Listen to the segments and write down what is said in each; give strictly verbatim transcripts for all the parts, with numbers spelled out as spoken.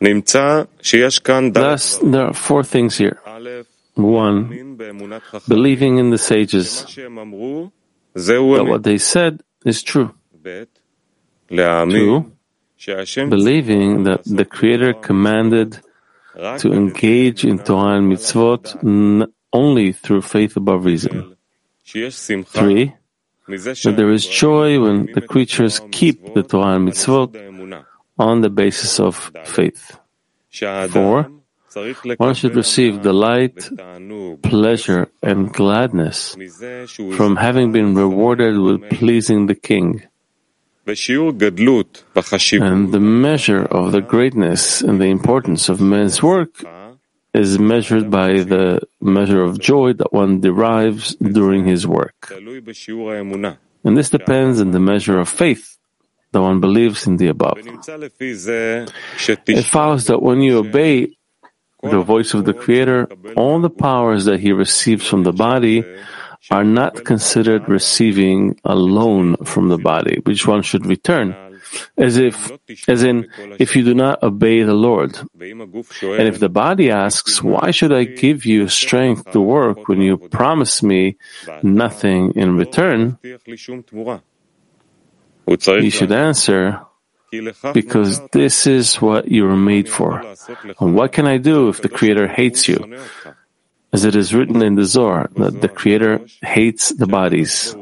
Thus, there are four things here. One, believing in the sages, that what they said is true. Two, believing that the Creator commanded to engage in Torah and mitzvot n- only through faith above reason. Three, that there is joy when the creatures keep the Torah and mitzvot on the basis of faith. Four, one should receive delight, pleasure, and gladness from having been rewarded with pleasing the King. And the measure of the greatness and the importance of man's work is measured by the measure of joy that one derives during his work. And this depends on the measure of faith that one believes in the above. It follows that when you obey the voice of the Creator, all the powers that he receives from the body are not considered receiving a loan from the body, which one should return, as if, as in, if you do not obey the Lord. And if the body asks, why should I give you strength to work when you promise me nothing in return? You should answer, because this is what you were made for. And what can I do if the Creator hates you? As it is written in the Zohar, that the Creator hates the bodies.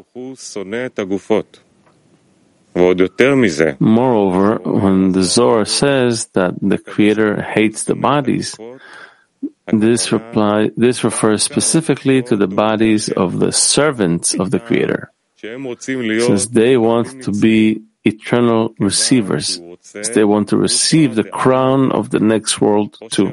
Moreover, when the Zohar says that the Creator hates the bodies, this, reply, this refers specifically to the bodies of the servants of the Creator, since they want to be eternal receivers, since they want to receive the crown of the next world too.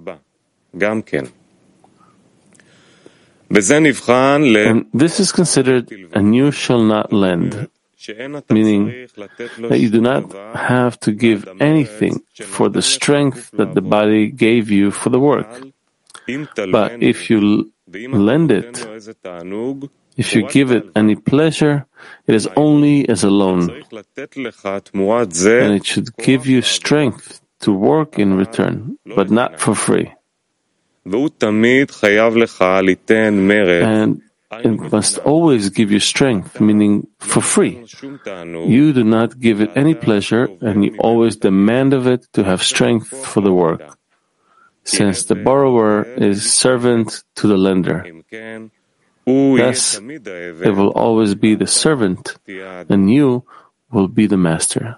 And this is considered and you shall not lend, meaning that you do not have to give anything for the strength that the body gave you for the work. But if you lend it, if you give it any pleasure, it is only as a loan, and it should give you strength to work in return, but not for free. And it must always give you strength, meaning for free. You do not give it any pleasure, and you always demand of it to have strength for the work, since the borrower is servant to the lender. Thus, it will always be the servant, and you will be the master.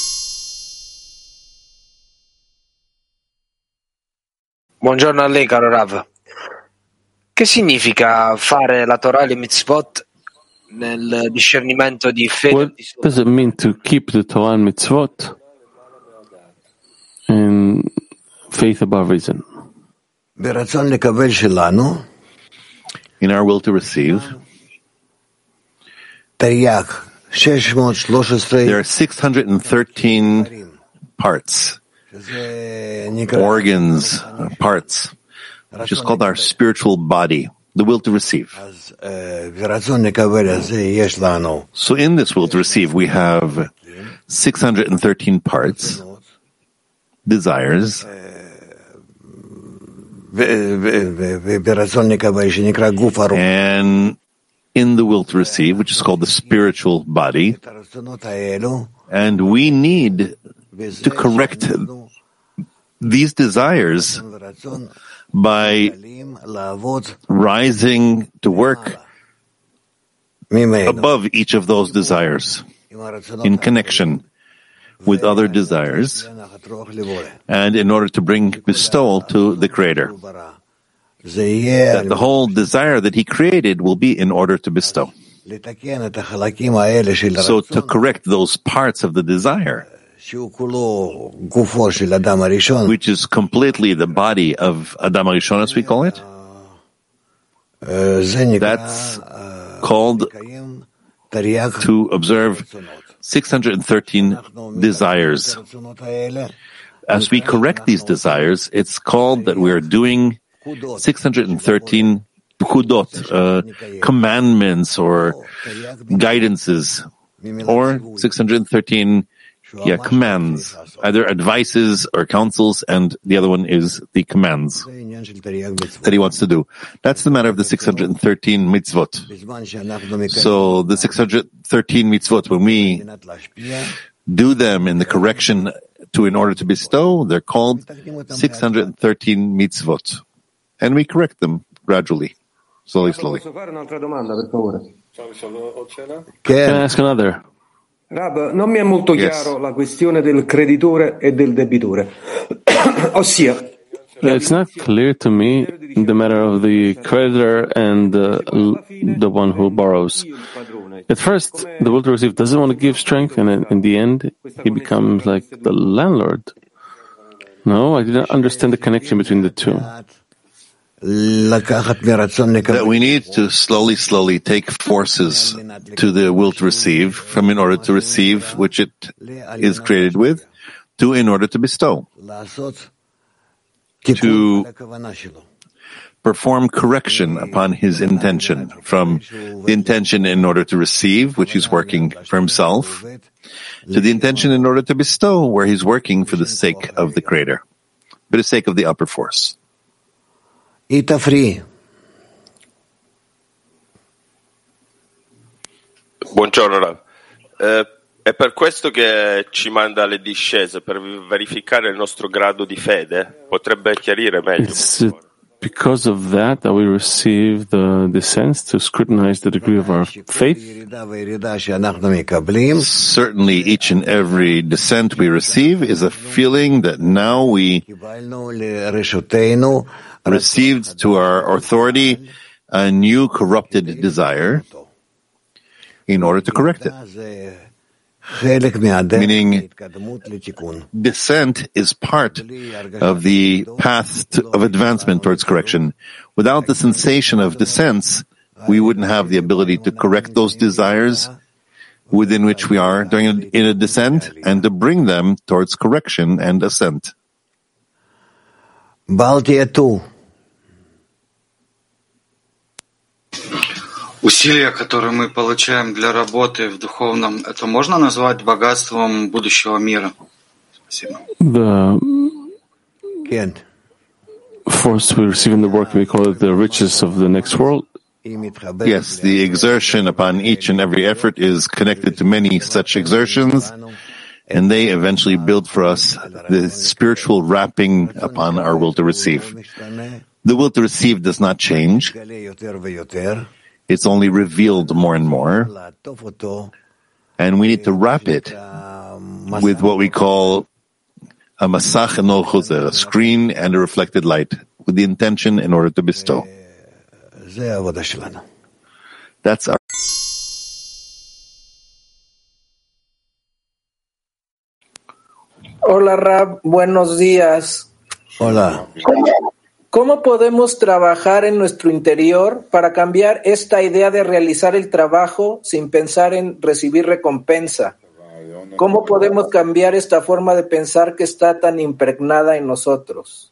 Buongiorno a lei, caro Rav. Che significa fare la Torah e le mitzvot nel discernimento di fede? What does it mean to keep the Torah and mitzvot in faith above reason? In our will to receive, there are six hundred thirteen parts, organs, parts, which is called our spiritual body, the will to receive. So in this will to receive, we have six hundred thirteen parts, desires, and in the will to receive, which is called the spiritual body, and we need to correct these desires by rising to work above each of those desires in connection with other desires, and in order to bring bestowal to the Creator. That the whole desire that He created will be in order to bestow. So to correct those parts of the desire, which is completely the body of Adam HaRishon, as we call it, that's called to observe six hundred thirteen desires. As we correct these desires, it's called that we are doing six hundred thirteen pkudot, uh, commandments or guidances, or six hundred thirteen Yeah, commands, either advices or counsels, and the other one is the commands that he wants to do. That's the matter of the six hundred thirteen mitzvot. So the six hundred thirteen mitzvot, when we do them in the correction to in order to bestow, they're called six hundred thirteen mitzvot. And we correct them gradually, slowly, slowly. Can I ask another? Rab, non mi è molto chiaro yes. la questione del creditore e del debitore. Ossia, it's not clear to me the matter of the creditor and uh, the one who borrows. At first, the will to receive doesn't want to give strength, and in the end, he becomes like the landlord. No, I didn't understand the connection between the two. That we need to slowly, slowly take forces to the will to receive from in order to receive which it is created with, to in order to bestow, to perform correction upon his intention, from the intention in order to receive, which he's working for himself, to the intention in order to bestow, where he's working for the sake of the Creator, for the sake of the upper force. Ita free. Buongiorno Rav. Eh, è per questo che ci manda le discese, per verificare il nostro grado di fede? Potrebbe chiarire meglio? It's because of that that we receive the descents to scrutinize the degree of our faith. Certainly each and every descent we receive is a feeling that now we received to our authority a new corrupted desire in order to correct it. Meaning, descent is part of the path to, of advancement towards correction. Without the sensation of descents, we wouldn't have the ability to correct those desires within which we are during a, in a descent, and to bring them towards correction and ascent. Усилия, которые мы получаем для работы в духовном, это можно назвать богатством будущего мира? Спасибо. The force we receive in the work, we call it the riches of the next world. Yes, the exertion upon each and every effort is connected to many such exertions, and they eventually build for us the spiritual wrapping upon our will to receive. The will to receive does not change. It's only revealed more and more, and we need to wrap it with what we call a masach and a screen and a reflected light, with the intention in order to bestow. That's our. Hola Rab, buenos días. Hola. ¿Cómo podemos trabajar en nuestro interior para cambiar esta idea de realizar el trabajo sin pensar en recibir recompensa? ¿Cómo podemos cambiar esta forma de pensar que está tan impregnada en nosotros?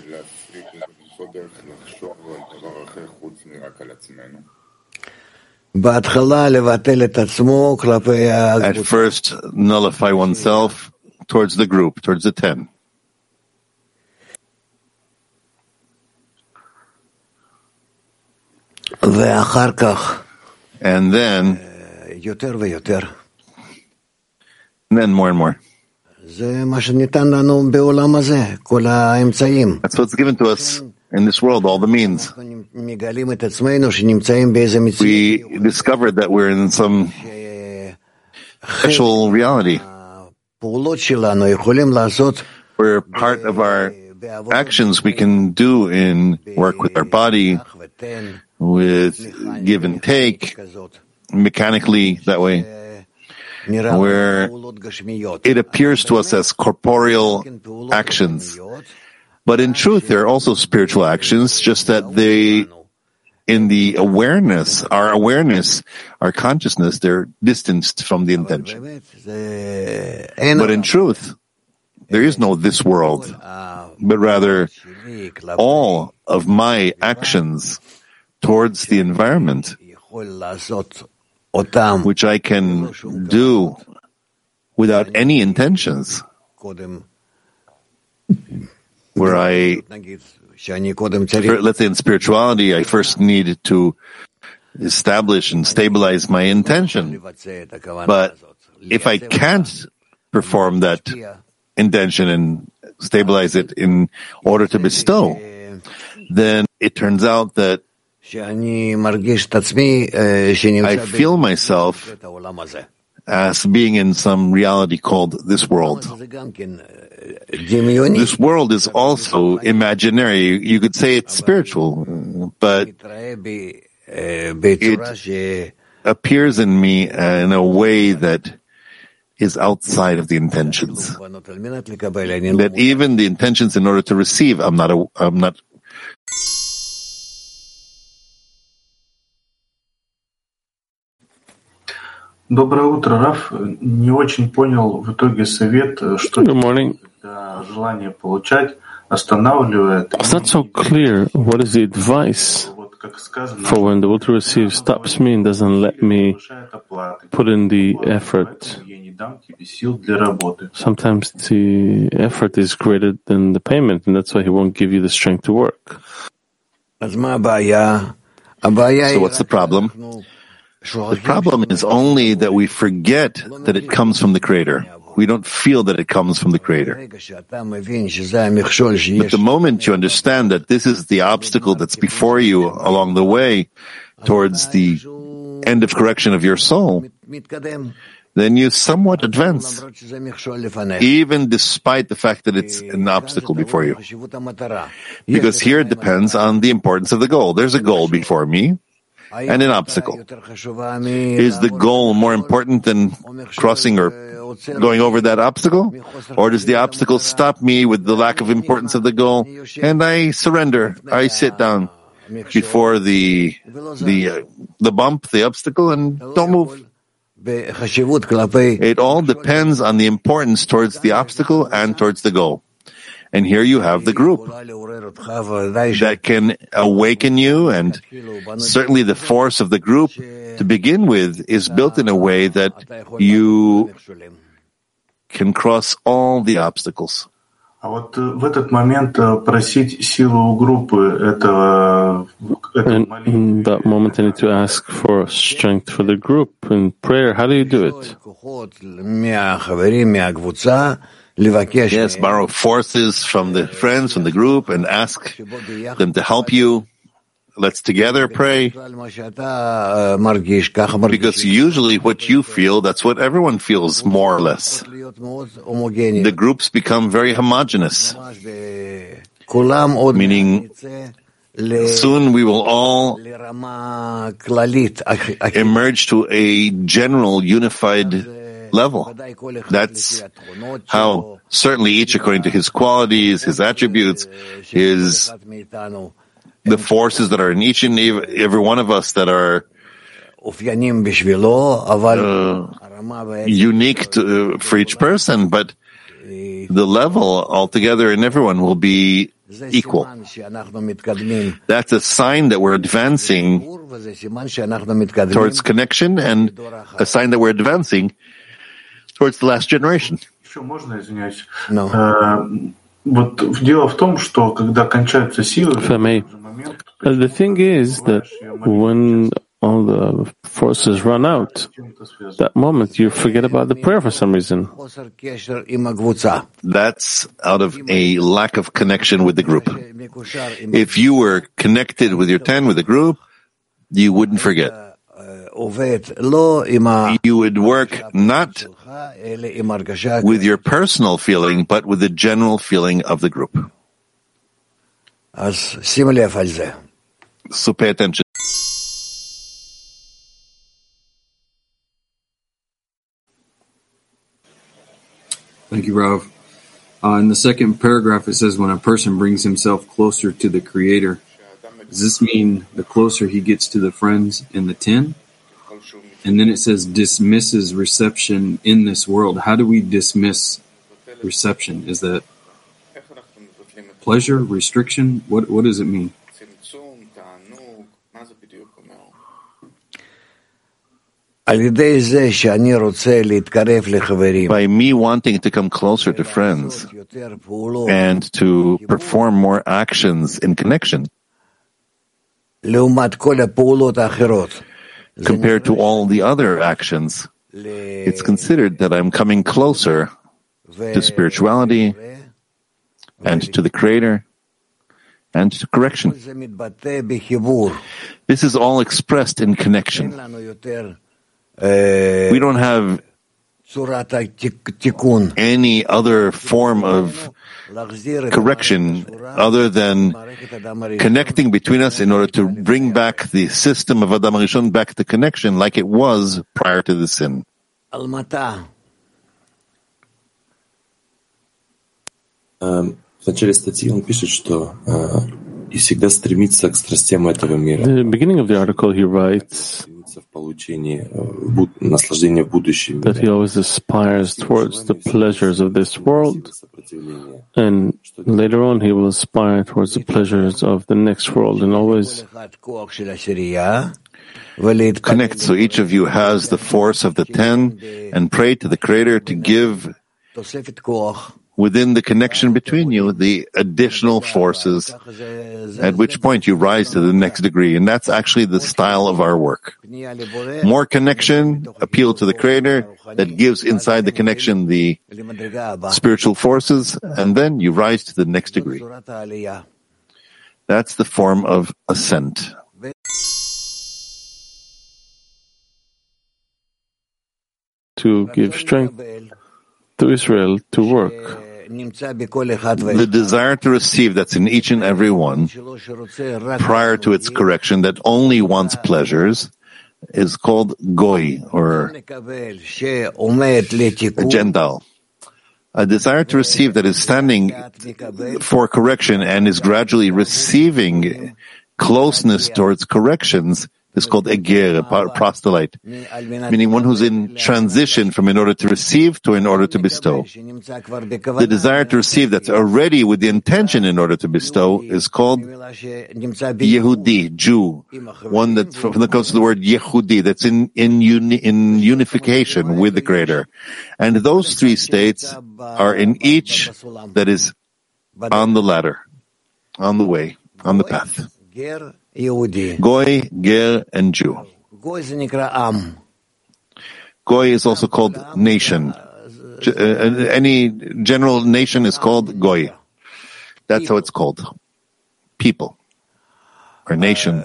At first, nullify oneself towards the group, towards the ten. And then, and then more and more. That's what's given to us in this world, all the means. We discovered that we're in some special reality, where part of our actions we can do in work with our body, with give and take, mechanically that way, where it appears to us as corporeal actions. But in truth, they're also spiritual actions, just that they, in the awareness, our awareness, our consciousness, they're distanced from the intention. But in truth, there is no this world, but rather all of my actions towards the environment, which I can do without any intentions, where I, let's say in spirituality, I first needed to establish and stabilize my intention. But if I can't perform that intention and stabilize it in order to bestow, then it turns out that I feel myself as being in some reality called this world. This world is also imaginary. You could say it's spiritual, but it appears in me in a way that is outside of the intentions. That even the intentions in order to receive, I'm not, a, I'm not. Доброе утро, Раф. Не очень понял в итоге совет, что желание получать останавливает. It's not so clear what is the advice for when the will to receive stops me and doesn't let me put in the effort. Sometimes the effort is greater than the payment, and that's why he won't give you the strength to work. So what's the problem? The problem is only that we forget that it comes from the Creator. We don't feel that it comes from the Creator. But the moment you understand that this is the obstacle that's before you along the way towards the end of correction of your soul, then you somewhat advance, even despite the fact that it's an obstacle before you. Because here it depends on the importance of the goal. There's a goal before me and an obstacle. Is the goal more important than crossing or going over that obstacle? Or does the obstacle stop me with the lack of importance of the goal and I surrender, I sit down before the the uh, the bump, the obstacle, and don't move? It all depends on the importance towards the obstacle and towards the goal. And here you have the group that can awaken you, and certainly the force of the group to begin with is built in a way that you can cross all the obstacles. And in that moment I need to ask for strength for the group in prayer. How do you do it? Yes, borrow forces from the friends, from the group, and ask them to help you. Let's together pray. Because usually what you feel, that's what everyone feels, more or less. The groups become very homogeneous, meaning soon we will all emerge to a general, unified level. That's how certainly each according to his qualities, his attributes, his the forces that are in each and every one of us that are uh, unique to, uh, for each person, but the level altogether in everyone will be equal. That's a sign that we're advancing towards connection and a sign that we're advancing towards the last generation. No. If I may, the thing is that when all the forces run out, that moment you forget about the prayer for some reason. That's out of a lack of connection with the group. If you were connected with your ten, with the group, you wouldn't forget. You would work not with your personal feeling, but with the general feeling of the group. So pay attention. Thank you, Rav. Uh, in the second paragraph, it says, when a person brings himself closer to the Creator, does this mean the closer he gets to the friends in the ten? And then it says dismisses reception in this world. How do we dismiss reception? Is that pleasure, restriction? What what does it mean? By me wanting to come closer to friends and to perform more actions in connection compared to all the other actions, it's considered that I'm coming closer to spirituality and to the Creator and to correction. This is all expressed in connection. We don't have any other form of correction other than connecting between us in order to bring back the system of Adam HaRishon back to connection like it was prior to the sin. В начале статьи он пишет, что и всегда стремится к страстям этого мира. The beginning of the article he writes в получении наслаждения в будущем that he always aspires towards the pleasures of this world, and later on he will aspire towards the pleasures of the next world, and always connect. So each of you has the force of the ten, and pray to the Creator to give within the connection between you the additional forces, at which point you rise to the next degree. And that's actually the style of our work. More connection, appeal to the Creator that gives inside the connection the spiritual forces, and then you rise to the next degree. That's the form of ascent. To give strength to Israel to work. The desire to receive that's in each and every one, prior to its correction, that only wants pleasures, is called goy, or a Gentile. A desire to receive that is standing for correction and is gradually receiving closeness towards corrections is called a ger, a proselyte, meaning one who's in transition from in order to receive to in order to bestow. The desire to receive that's already with the intention in order to bestow is called Yehudi, Jew, one that from that comes to the word Yehudi, that's in in, uni, in unification with the Creator. And those three states are in each that is on the ladder, on the way, on the path. Goy, Ger, and Jew. Goy is also called nation. Any general nation is called Goy. That's how it's called. People. Or nation.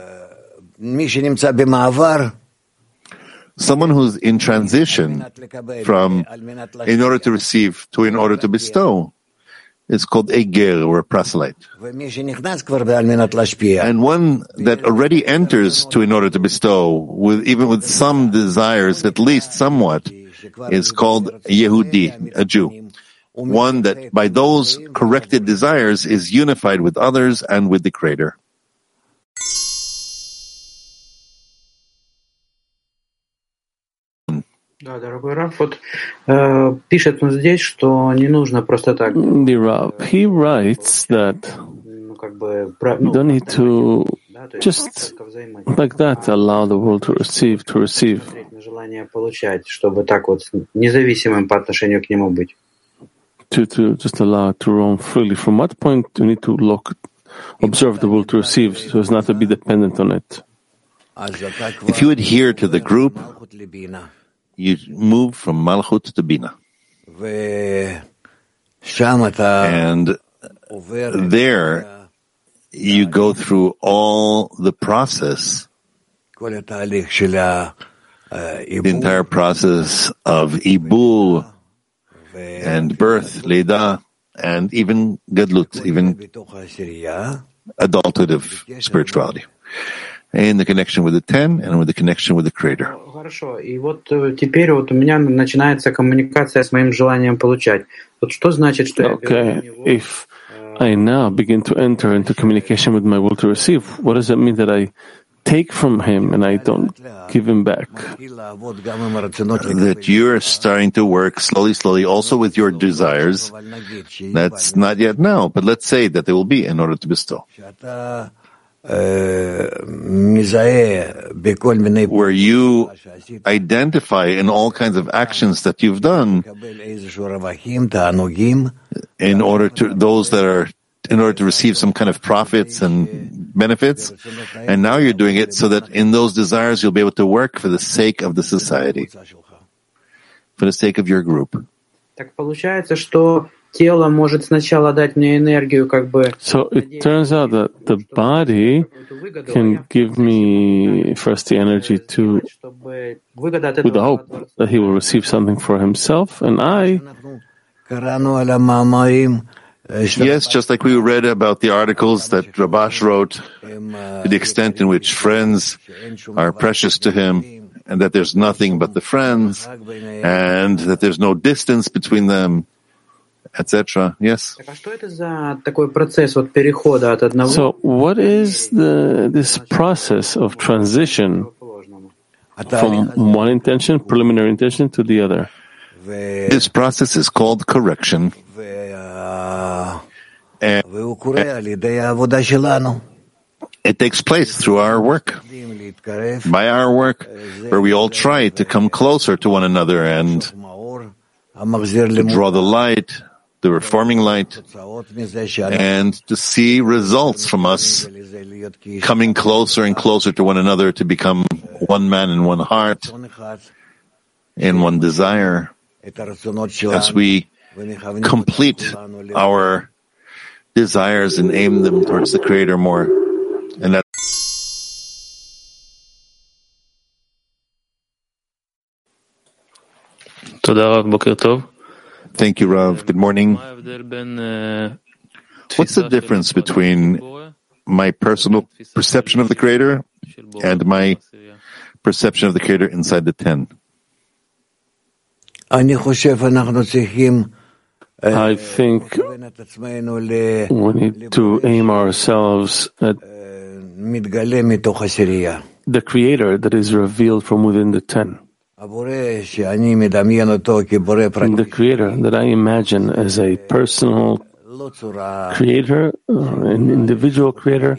Someone who's in transition from in order to receive to in order to bestow is called a ger, or a proselyte. And one that already enters to in order to bestow, with even with some desires, at least somewhat, is called Yehudi, a Jew. One that by those corrected desires is unified with others and with the Creator. Да, дорогой Рав, вот э, пишет он здесь, что не нужно просто так. The Rav, he writes that ну, как бы, you don't need to just like that allow the world to receive, to receive. Желание получать, чтобы так вот независимым по отношению к нему быть. To to just allow it to roam freely. From what point do you need to look, observe the world to receive, so as not to be dependent on it? If you adhere to the group, you move from Malchut to Bina. And there you go through all the process, the entire process of Ibul and birth, Leida, and even Gadlut, even adulthood of spirituality. In the connection with the ten and with the connection with the Creator. Хорошо. И вот теперь вот у меня начинается коммуникация с моим желанием получать. Вот что значит, что okay. If I now begin to enter into communication with my will to receive, what does that mean that I take from him and I don't give him back? That you're starting to work slowly, slowly, also with your desires. That's not yet now, but let's say that they will be in order to bestow. where you identify in all kinds of actions that you've done in order to those that are in order to receive some kind of profits and benefits, and now you're doing it so that in those desires you'll be able to work for the sake of the society, for the sake of your group. Так получается, что тело может сначала дать мне энергию, как бы. So it turns out that the body can give me first the energy to, with the hope that he will receive something for himself, and I. Yes, just like we read about the articles that Rabash wrote, to the extent in which friends are precious to him, and that there's nothing but the friends, and that there's no distance between them, et cetera. Yes. So, what is the this process of transition from one intention, preliminary intention, to the other? This process is called correction. And it takes place through our work, by our work, where we all try to come closer to one another and to draw the light, the reforming light, and to see results from us coming closer and closer to one another to become one man in one heart, in one desire, as we complete our desires and aim them towards the Creator more. And that Thank you, Rav. Good morning. What's the difference between my personal perception of the Creator and my perception of the Creator inside the ten? I think we need to aim ourselves at the Creator that is revealed from within the ten. The Creator that I imagine as a personal Creator, an individual Creator,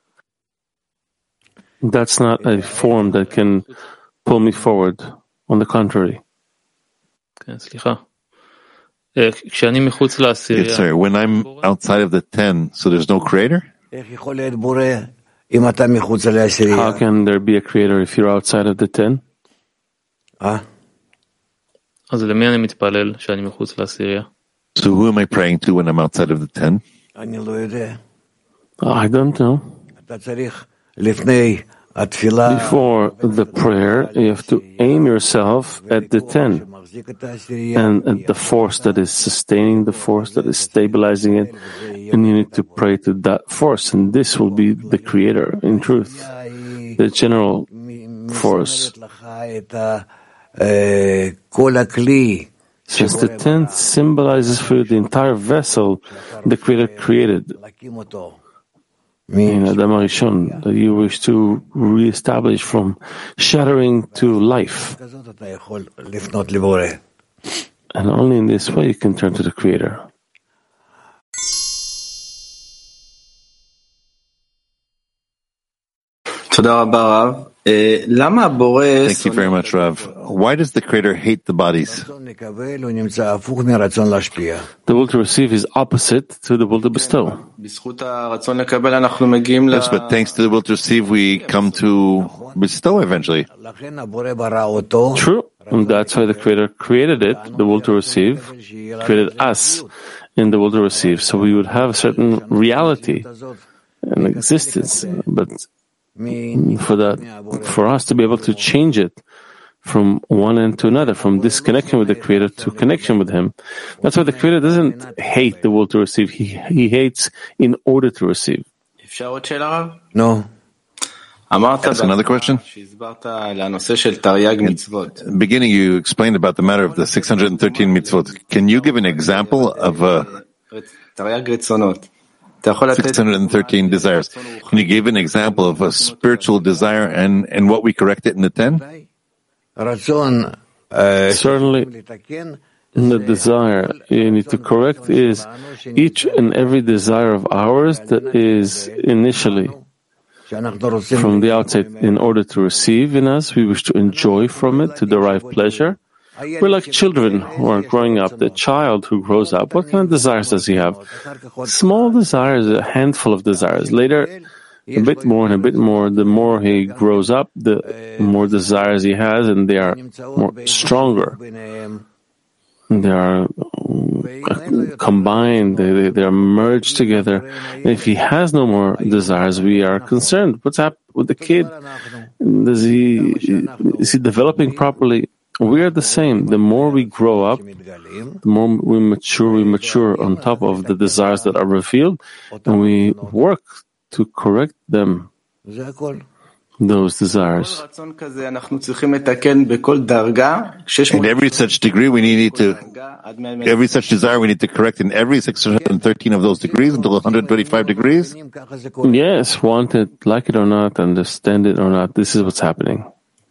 that's not a form that can pull me forward. On the contrary. Yes, sir. When I'm outside of the ten, so there's no Creator? How can there be a Creator if you're outside of the ten? So who am I praying to when I'm outside of the ten? I don't know. Before the prayer, you have to aim yourself at the ten, and at the force that is sustaining the force, that is stabilizing it, and you need to pray to that force, and this will be the Creator, in truth, the general force. Since the ten symbolizes for you the entire vessel the Creator created, in Adam HaRishon, that you wish to reestablish from shattering to life. And only in this way you can turn to the Creator. Thank you very much, Rav. Why does the Creator hate the bodies? The will to receive is opposite to the will to bestow. Yes, but thanks to the will to receive, we come to bestow eventually. True. And that's why the Creator created it, the will to receive, created us in the will to receive. So we would have a certain reality and existence. But for that, for us to be able to change it from one end to another, from disconnection with the Creator to connection with Him. That's why the Creator doesn't hate the will to receive. He he hates in order to receive. No. That's another question. In the beginning, you explained about the matter of the six hundred thirteen mitzvot. Can you give an example of a six hundred thirteen desires? Can you give an example of a spiritual desire and, and what we correct it in the ten? Certainly, the desire you need to correct is each and every desire of ours that is initially from the outside in order to receive in us. We wish to enjoy from it, to derive pleasure. We're like children who are growing up. The child who grows up, what kind of desires does he have? Small desires, a handful of desires. Later, a bit more and a bit more. The more he grows up, the more desires he has, and they are more stronger. They are combined, they, they are merged together. And if he has no more desires, we are concerned. What's happened with the kid? Does he, is he developing properly? We are the same. The more we grow up, the more we mature, we mature on top of the desires that are revealed, and we work to correct them, those desires. In every such degree, we need to, every such desire we need to correct in every six hundred thirteen of those degrees until one hundred twenty-five degrees? Yes, want it, like it or not, understand it or not, this is what's happening.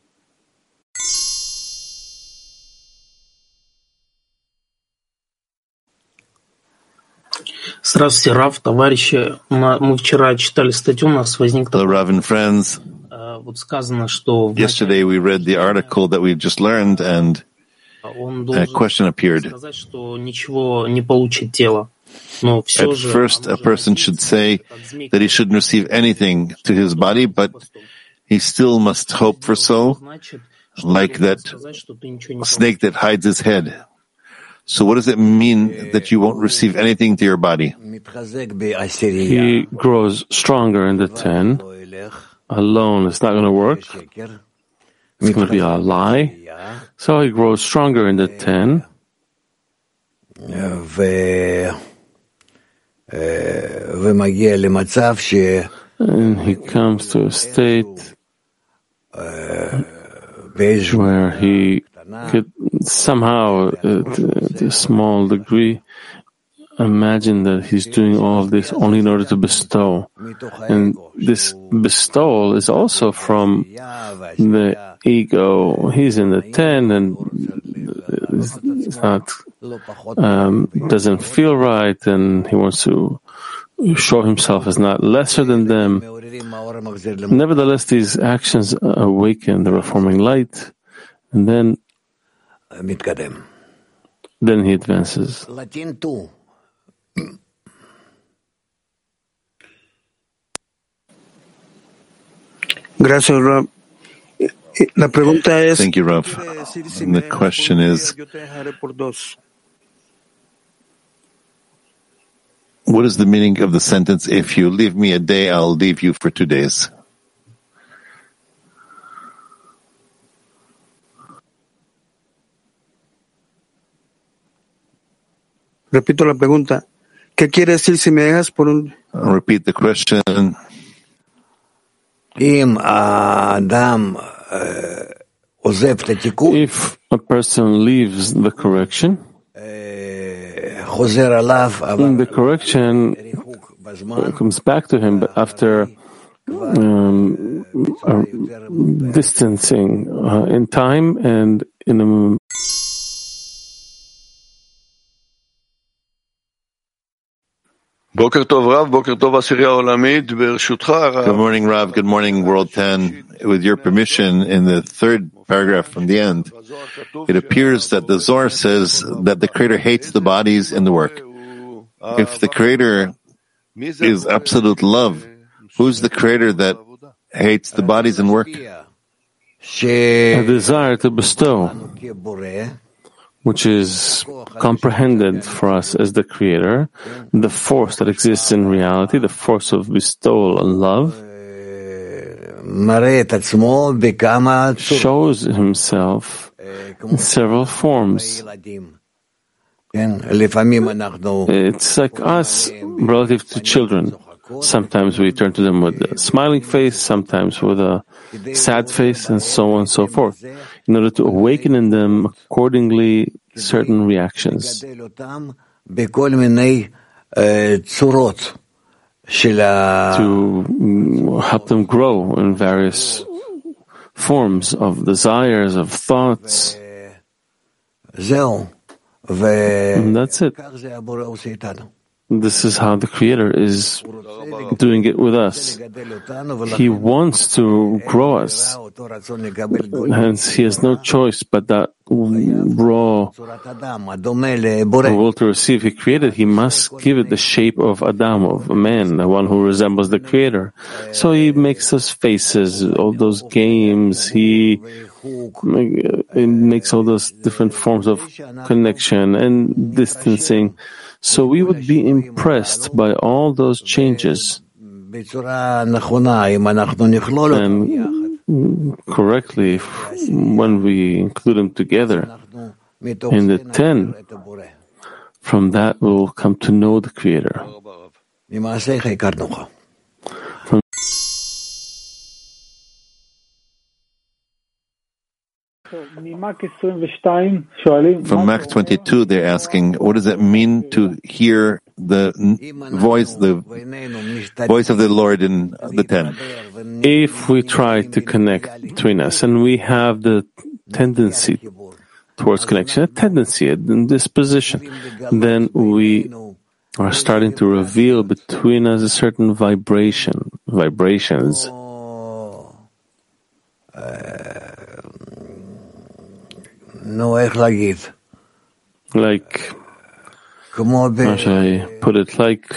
Здравствуйте, Рав, товарищи. Мы вчера читали статью, у нас возник такой... Hello, Rav and friends. Вот сказано, что... Yesterday we read the article that we just learned, and a question appeared. Сказать, что ничего не получит тело. Но все At же... first, a person should say that he shouldn't receive anything to his body, but he still must hope for so, like that snake that hides his head. So what does it mean that you won't receive anything to your body? He grows stronger in the ten. Alone, it's not going to work. It's going to be a lie. So he grows stronger in the ten. And he comes to a state where he could somehow, to a small degree, imagine that he's doing all of this only in order to bestow. And this bestowal is also from the ego. He's in the ten and it's not, um, doesn't feel right, and he wants to show himself as not lesser than them. Nevertheless, these actions awaken the reforming light, and then then he advances. Gracias, Rav. La pregunta es, Thank you, Rav. And the question is, what is the meaning of the sentence, if you leave me a day, I'll leave you for two days? Repito la pregunta. ¿Qué quiere decir si me dejas por un... I'll repeat the question. If a person leaves the correction, the correction comes back to him, but after um, uh, distancing uh, in time and in a Good morning, Rav. Good morning, World ten. With your permission, in the third paragraph from the end, it appears that the Zohar says that the Creator hates the bodies and the work. If the Creator is absolute love, who's the Creator that hates the bodies and work? A desire to bestow, which is comprehended for us as the Creator, the force that exists in reality, the force of bestowal and love, shows himself in several forms. It's like us relative to children. Sometimes we turn to them with a smiling face, sometimes with a sad face, and so on and so forth, in order to awaken in them accordingly certain reactions, to help them grow in various forms of desires, of thoughts. And that's it. This is how the Creator is doing it with us. He wants to grow us. Hence, he has no choice but that raw will to receive. He created, he must give it the shape of Adam, of a man, the one who resembles the Creator. So he makes those faces, all those games, he makes all those different forms of connection and distancing. So we would be impressed by all those changes. And correctly, if, when we include them together in the ten, from that we will come to know the Creator. From From Mac twenty-two, they're asking, what does it mean to hear the voice, the voice of the Lord in the ten? If we try to connect between us and we have the tendency towards connection, a tendency, a disposition, then we are starting to reveal between us a certain vibration, vibrations. Like, how should I put it? Like,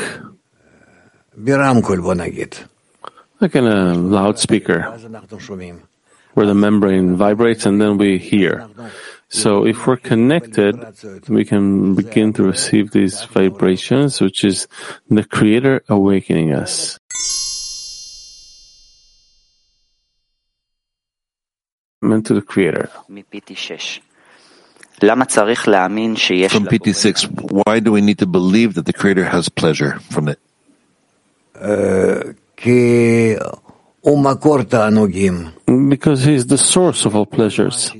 like in a loudspeaker, where the membrane vibrates and then we hear. So if we're connected, we can begin to receive these vibrations, which is the Creator awakening us. Meant to the Creator. From P T six, why do we need to believe that the Creator has pleasure from it? Because He is the source of all pleasures.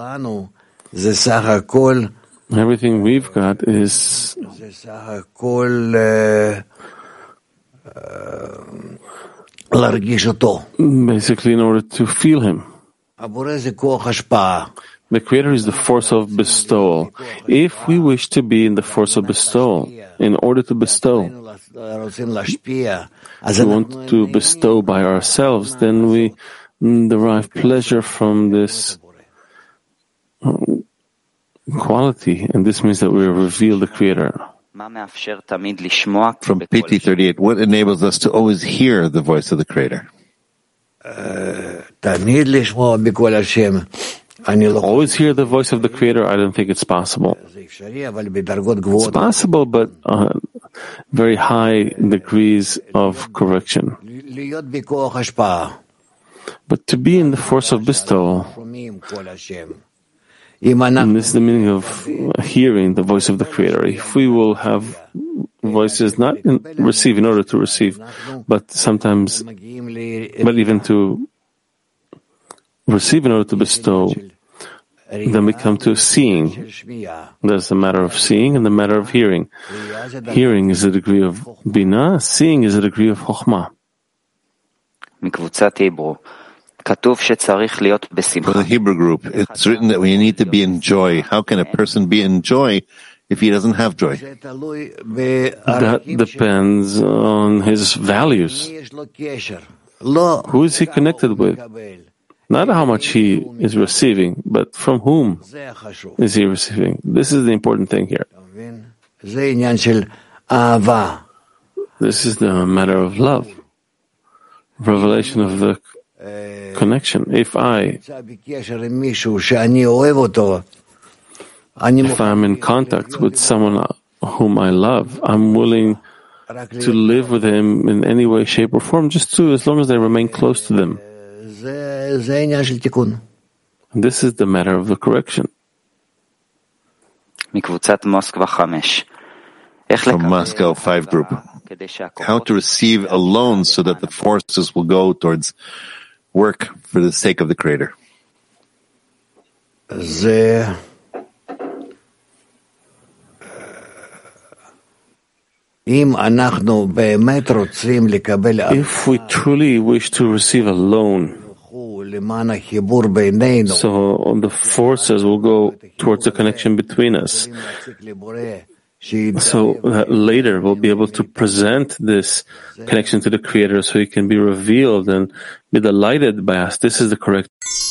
Everything we've got is basically in order to feel Him. The Creator is the force of bestowal. If we wish to be in the force of bestowal, in order to bestow, we want to bestow by ourselves, then we derive pleasure from this quality, and this means that we reveal the Creator. From P T thirty-eight, what enables us to always hear the voice of the Creator? Always hear the voice of the Creator? I don't think it's possible. It's possible, but uh, very high degrees of correction. But to be in the force of bestowal, and this is the meaning of hearing the voice of the Creator. If we will have voices not in, receive in order to receive, but sometimes, but even to receive in order to bestow, then we come to seeing. There's the matter of seeing and the matter of hearing. Hearing is a degree of Bina, seeing is a degree of Chokhmah. For the Hebrew group, it's written that we need to be in joy. How can a person be in joy if he doesn't have joy? That depends on his values. Who is he connected with? Not how much he is receiving, but from whom is he receiving? This is the important thing here. This is the matter of love, revelation of the connection. If I, if I'm in contact with someone whom I love, I'm willing to live with him in any way, shape, or form, just to, as long as I remain close to them. And this is the matter of the correction. From Moscow five group, how to receive alone so that the forces will go towards work for the sake of the Creator. If we truly wish to receive alone, so the forces will go towards the connection between us, so that later we'll be able to present this connection to the Creator so He can be revealed and be delighted by us. This is the correct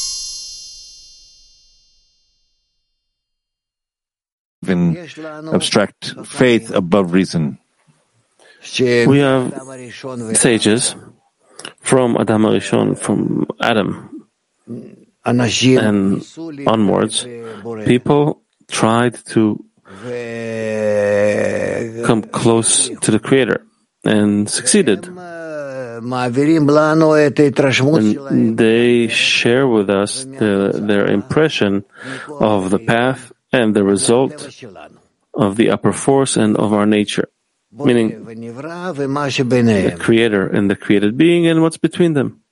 in abstract faith above reason. We have sages from Adam HaRishon, from Adam and onwards. People tried to come close to the Creator and succeeded. And they share with us the, their impression of the path and the result of the upper force and of our nature, meaning the Creator and the created being and what's between them.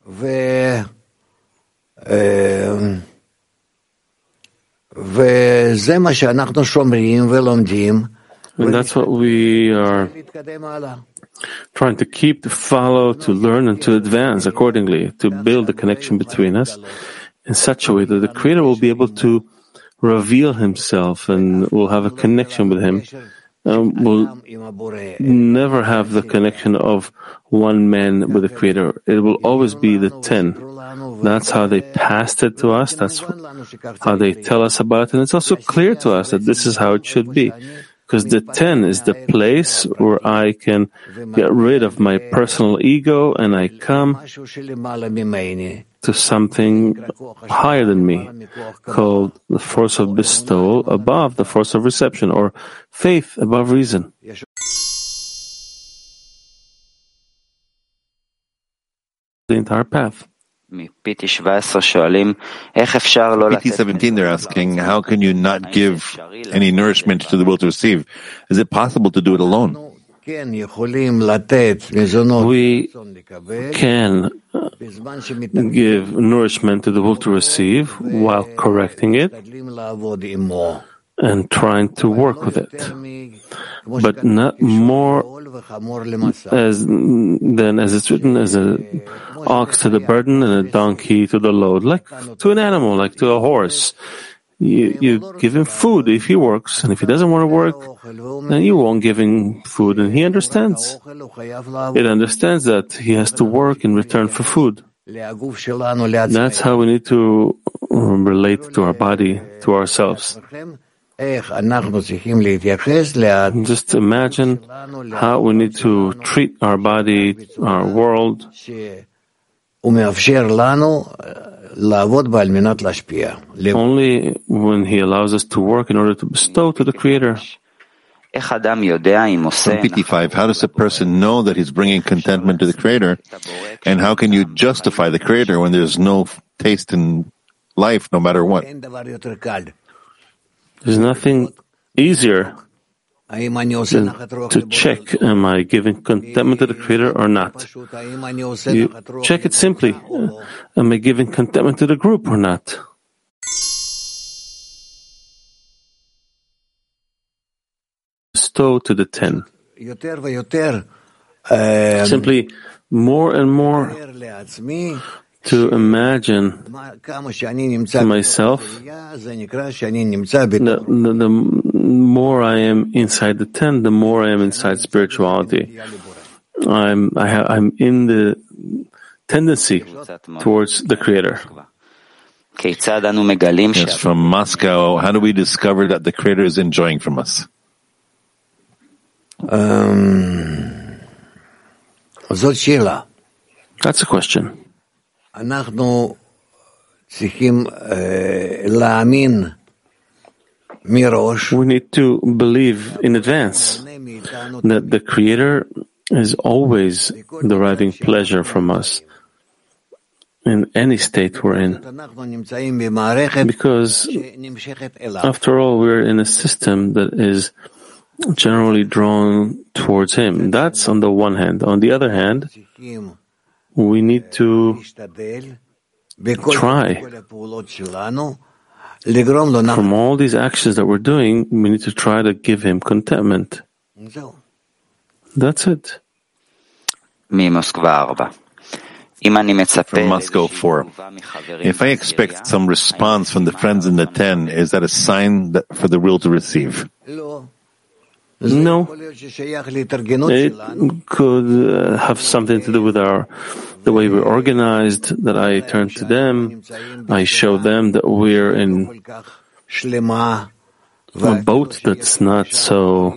And that's what we are trying to keep, to follow, to learn, and to advance accordingly, to build the connection between us in such a way that the Creator will be able to reveal Himself and we'll have a connection with Him. Um, we'll never have the connection of one man with the Creator. It will always be the ten. That's how they passed it to us. That's how they tell us about it. And it's also clear to us that this is how it should be. Because the ten is the place where I can get rid of my personal ego and I come to something higher than me, called the force of bestowal above the force of reception, or faith above reason. The entire path. P T seventeen, they're asking, how can you not give any nourishment to the will to receive? Is it possible to do it alone? We can give nourishment to the will to receive while correcting it and trying to work with it, but not more as than as it's written, as an ox to the burden and a donkey to the load, like to an animal, like to a horse. You, you give him food if he works, and if he doesn't want to work, then you won't give him food, and he understands. It understands that he has to work in return for food. That's how we need to relate to our body, to ourselves. Just imagine how we need to treat our body, our world, only when He allows us to work in order to bestow to the Creator. From fifty-five, how does a person know that he's bringing contentment to the Creator? And how can you justify the Creator when there's no taste in life, no matter what? There's nothing easier than to check, am I giving contentment to the Creator or not? You check it simply. Am I giving contentment to the group or not? Bestow to the ten. Simply more and more to imagine to myself that the, the more I am inside the ten, the more I am inside spirituality. I'm I ha, I'm in the tendency towards the Creator. Yes, from Moscow, how do we discover that the Creator is enjoying from us? Um, That's a question. We need to believe in advance that the Creator is always deriving pleasure from us in any state we're in. Because, after all, we're in a system that is generally drawn towards Him. That's on the one hand. On the other hand, we need to try. From all these actions that we're doing, we need to try to give Him contentment. That's it. From Moscow four. If I expect some response from the friends in the ten, is that a sign that for the will to receive? No. It could uh, have something to do with our the way we're organized, that I turn to them, I show them that we're in a boat that's not so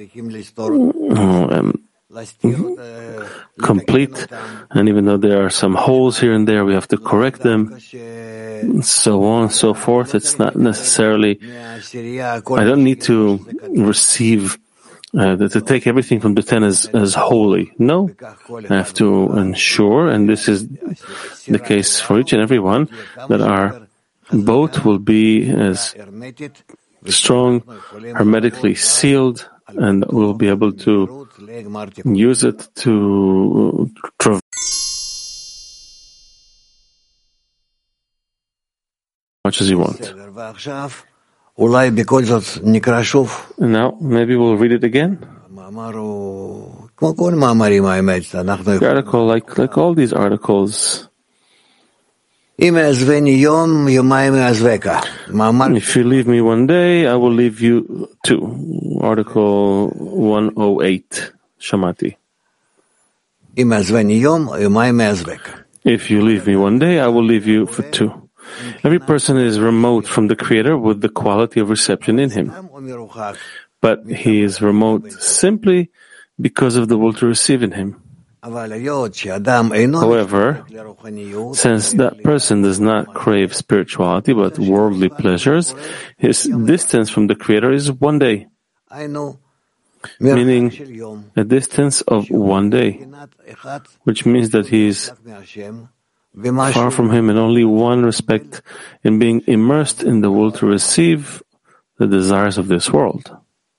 um, complete, and even though there are some holes here and there, we have to correct them, so on and so forth. It's not necessarily, I don't need to receive, uh, to take everything from the ten as, as holy. No, I have to ensure, and this is the case for each and every one, that our boat will be as strong, hermetically sealed, and we'll be able to use it to traverse as much as you want. And now, maybe we'll read it again. The article, like, like all these articles, if you leave me one day, I will leave you two. Article one oh eight, Shamati. If you leave me one day, I will leave you for two. Every person is remote from the Creator with the quality of reception in him. But he is remote simply because of the will to receive in him. However, since that person does not crave spirituality but worldly pleasures, his distance from the Creator is one day, meaning a distance of one day, which means that he is far from Him in only one respect, in being immersed in the will to receive the desires of this world.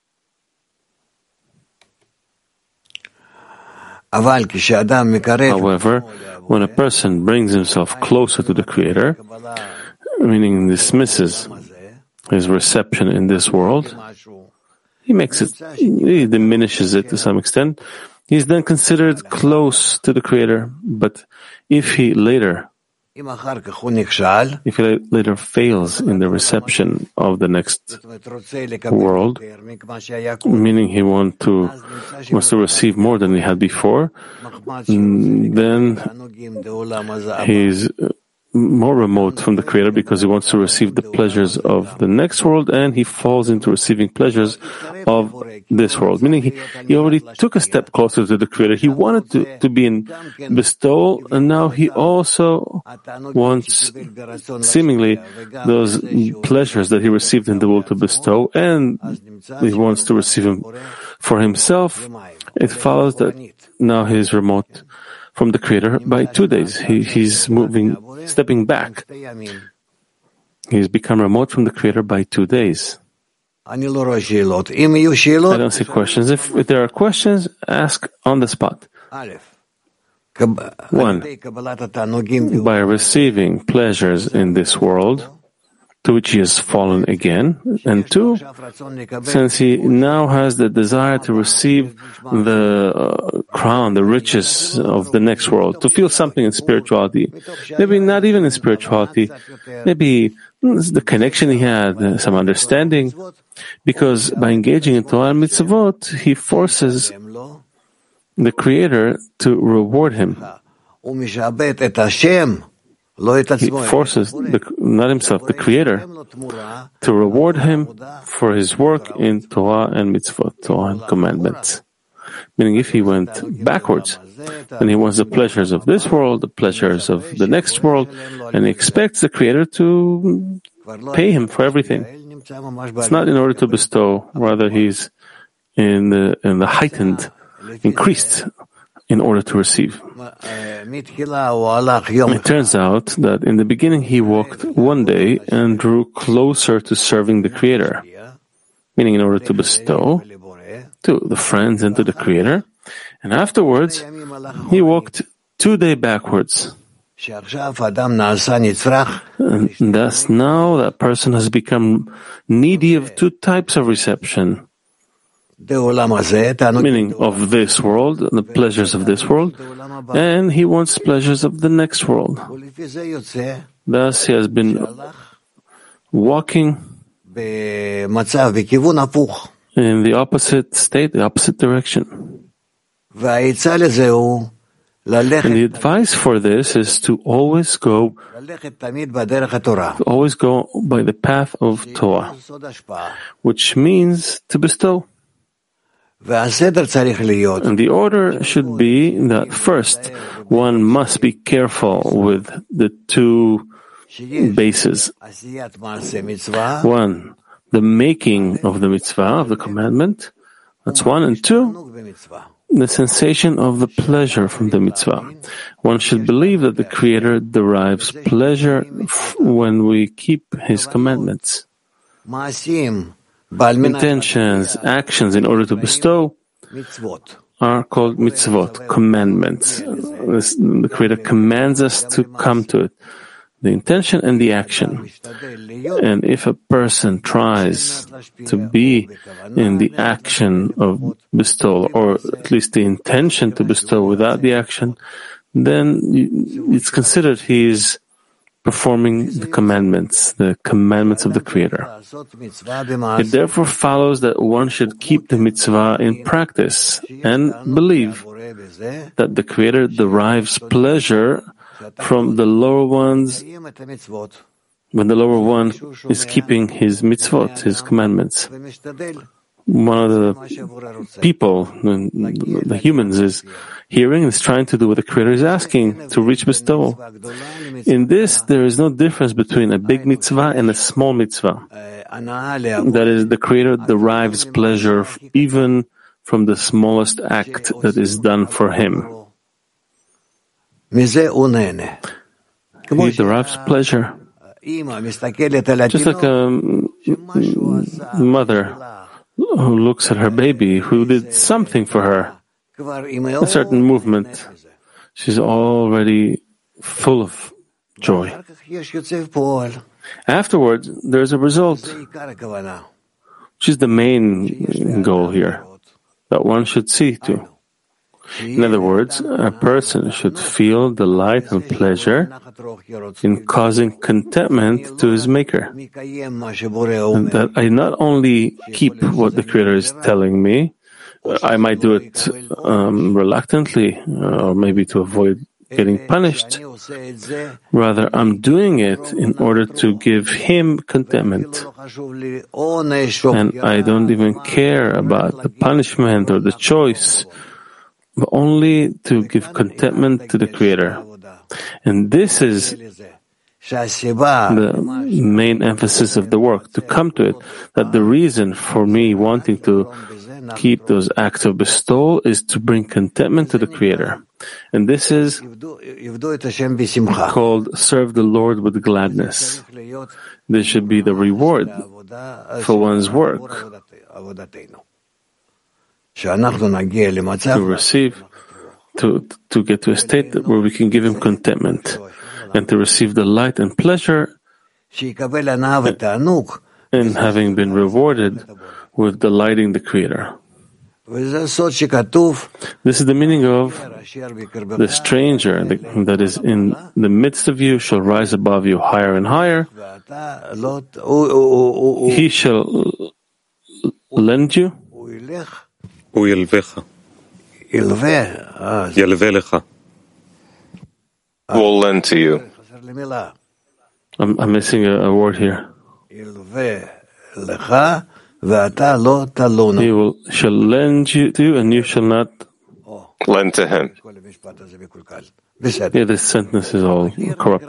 However, when a person brings himself closer to the Creator, meaning dismisses his reception in this world, he makes it, he diminishes it to some extent, he is then considered close to the Creator. But if he later If he later fails in the reception of the next world, meaning he want to, wants to receive more than he had before, then he's more remote from the Creator because he wants to receive the pleasures of the next world, and he falls into receiving pleasures of this world. Meaning he, he already took a step closer to the Creator. He wanted to, to be in bestowal, and now he also wants, seemingly, those pleasures that he received in the world to bestow, and he wants to receive them for himself. It follows that now he is remote from the Creator by two days. He, he's moving, stepping back. He's become remote from the Creator by two days. I don't see questions. If, if there are questions, ask on the spot. One, by receiving pleasures in this world, to which he has fallen again, and two, since he now has the desire to receive the uh, crown, the riches of the next world, to feel something in spirituality, maybe not even in spirituality, maybe the connection he had, some understanding, because by engaging in Torah and mitzvot, he forces the Creator to reward him. He forces, the, not himself, the Creator, to reward him for his work in Torah and mitzvot, Torah and commandments. Meaning if he went backwards, then he wants the pleasures of this world, the pleasures of the next world, and he expects the Creator to pay him for everything. It's not in order to bestow, rather he's in the, in the heightened, increased in order to receive. It turns out that in the beginning he walked one day and drew closer to serving the Creator, meaning in order to bestow to the friends and to the Creator, and afterwards he walked two days backwards. And thus now that person has become needy of two types of reception, meaning of this world, the pleasures of this world, and he wants pleasures of the next world. Thus he has been walking in the opposite state, the opposite direction. And the advice for this is to always go, to always go by the path of Torah, which means to bestow. And the order should be that first, one must be careful with the two bases. One, the making of the mitzvah, of the commandment. That's one. And two, the sensation of the pleasure from the mitzvah. One should believe that the Creator derives pleasure f- when we keep His commandments. Intentions, actions in order to bestow are called mitzvot, commandments. This, the Creator commands us to come to it, the intention and the action. And if a person tries to be in the action of bestowal, or at least the intention to bestow without the action, then it's considered he is performing the commandments, the commandments of the Creator. It therefore follows that one should keep the mitzvah in practice and believe that the Creator derives pleasure from the lower ones when the lower one is keeping his mitzvot, his commandments. One of the people, the humans, is hearing, is trying to do what the Creator is asking, to reach bestowal. In this, there is no difference between a big mitzvah and a small mitzvah. That is, the Creator derives pleasure even from the smallest act that is done for Him. He derives pleasure. Just like a mother who looks at her baby, who did something for her, a certain movement, she's already full of joy. Afterwards, there's a result, which is the main goal here, that one should see to. In other words, a person should feel delight and pleasure in causing contentment to his Maker. And that I not only keep what the Creator is telling me, I might do it um, reluctantly, or maybe to avoid getting punished. Rather, I'm doing it in order to give Him contentment. And I don't even care about the punishment or the choice, but only to give contentment to the Creator. And this is the main emphasis of the work, to come to it, that the reason for me wanting to keep those acts of bestowal is to bring contentment to the Creator. And this is called serve the Lord with gladness. This should be the reward for one's work. To receive, to, to get to a state where we can give Him contentment, and to receive the light and pleasure in having been rewarded with delighting the Creator. This is the meaning of the stranger that is in the midst of you shall rise above you higher and higher. He shall lend you. הוא ילווה. ילווה לך. Will lend to you. I'm, I'm missing a, a word here. He will shall lend you to you, and you shall not lend to him. Yeah, this sentence is all corrupt.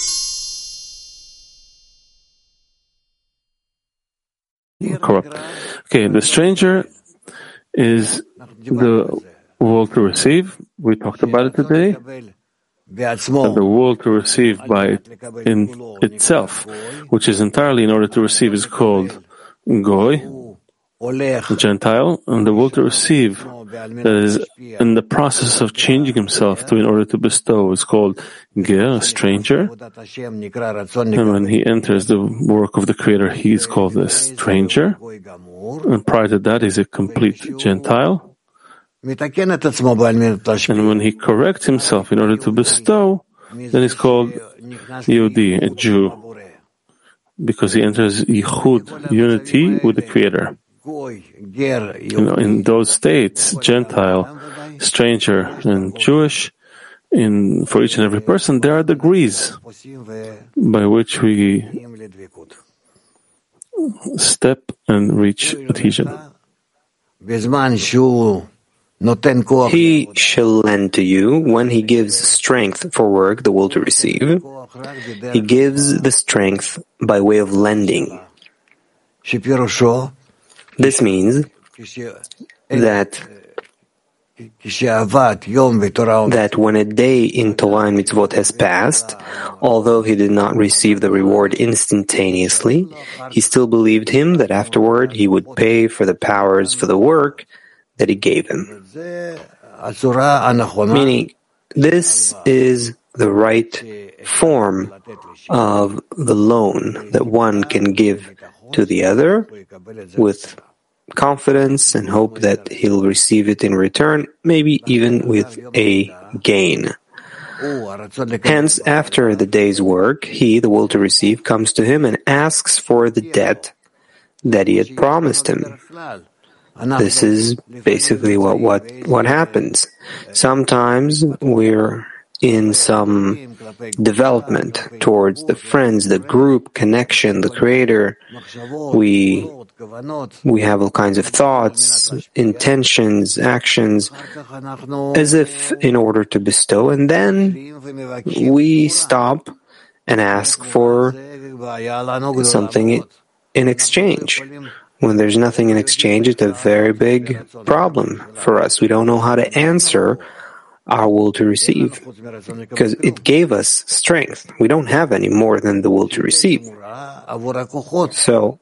Corrupt. Okay, the stranger is the will to receive. We talked about it today. And the will to receive by in itself, which is entirely in order to receive, is called Goy, Gentile, and the will to receive that is in the process of changing himself to in order to bestow is called Ger, a stranger. And when he enters the work of the Creator, he is called a stranger. And prior to that, he's a complete Gentile. And when he corrects himself in order to bestow, then he's called Yehudi, a Jew, because he enters Yichud, unity with the Creator. You know, in those states, Gentile, stranger, and Jewish, in for each and every person, there are degrees by which we step and reach adhesion. He shall lend to you when he gives strength for work, the will to receive. He gives the strength by way of lending. This means that that when a day in Torah and Mitzvot has passed, although he did not receive the reward instantaneously, he still believed him that afterward he would pay for the powers for the work that he gave him. Meaning, this is the right form of the loan that one can give to the other with confidence and hope that he'll receive it in return, maybe even with a gain. Hence, after the day's work, he, the will to receive, comes to him and asks for the debt that he had promised him. This is basically what, what, what happens. Sometimes we're in some development towards the friends, the group, connection, the Creator. We we have all kinds of thoughts, intentions, actions, as if in order to bestow, and then we stop and ask for something in exchange. When there's nothing in exchange, it's a very big problem for us. We don't know how to answer our will to receive, because it gave us strength. We don't have any more than the will to receive. So,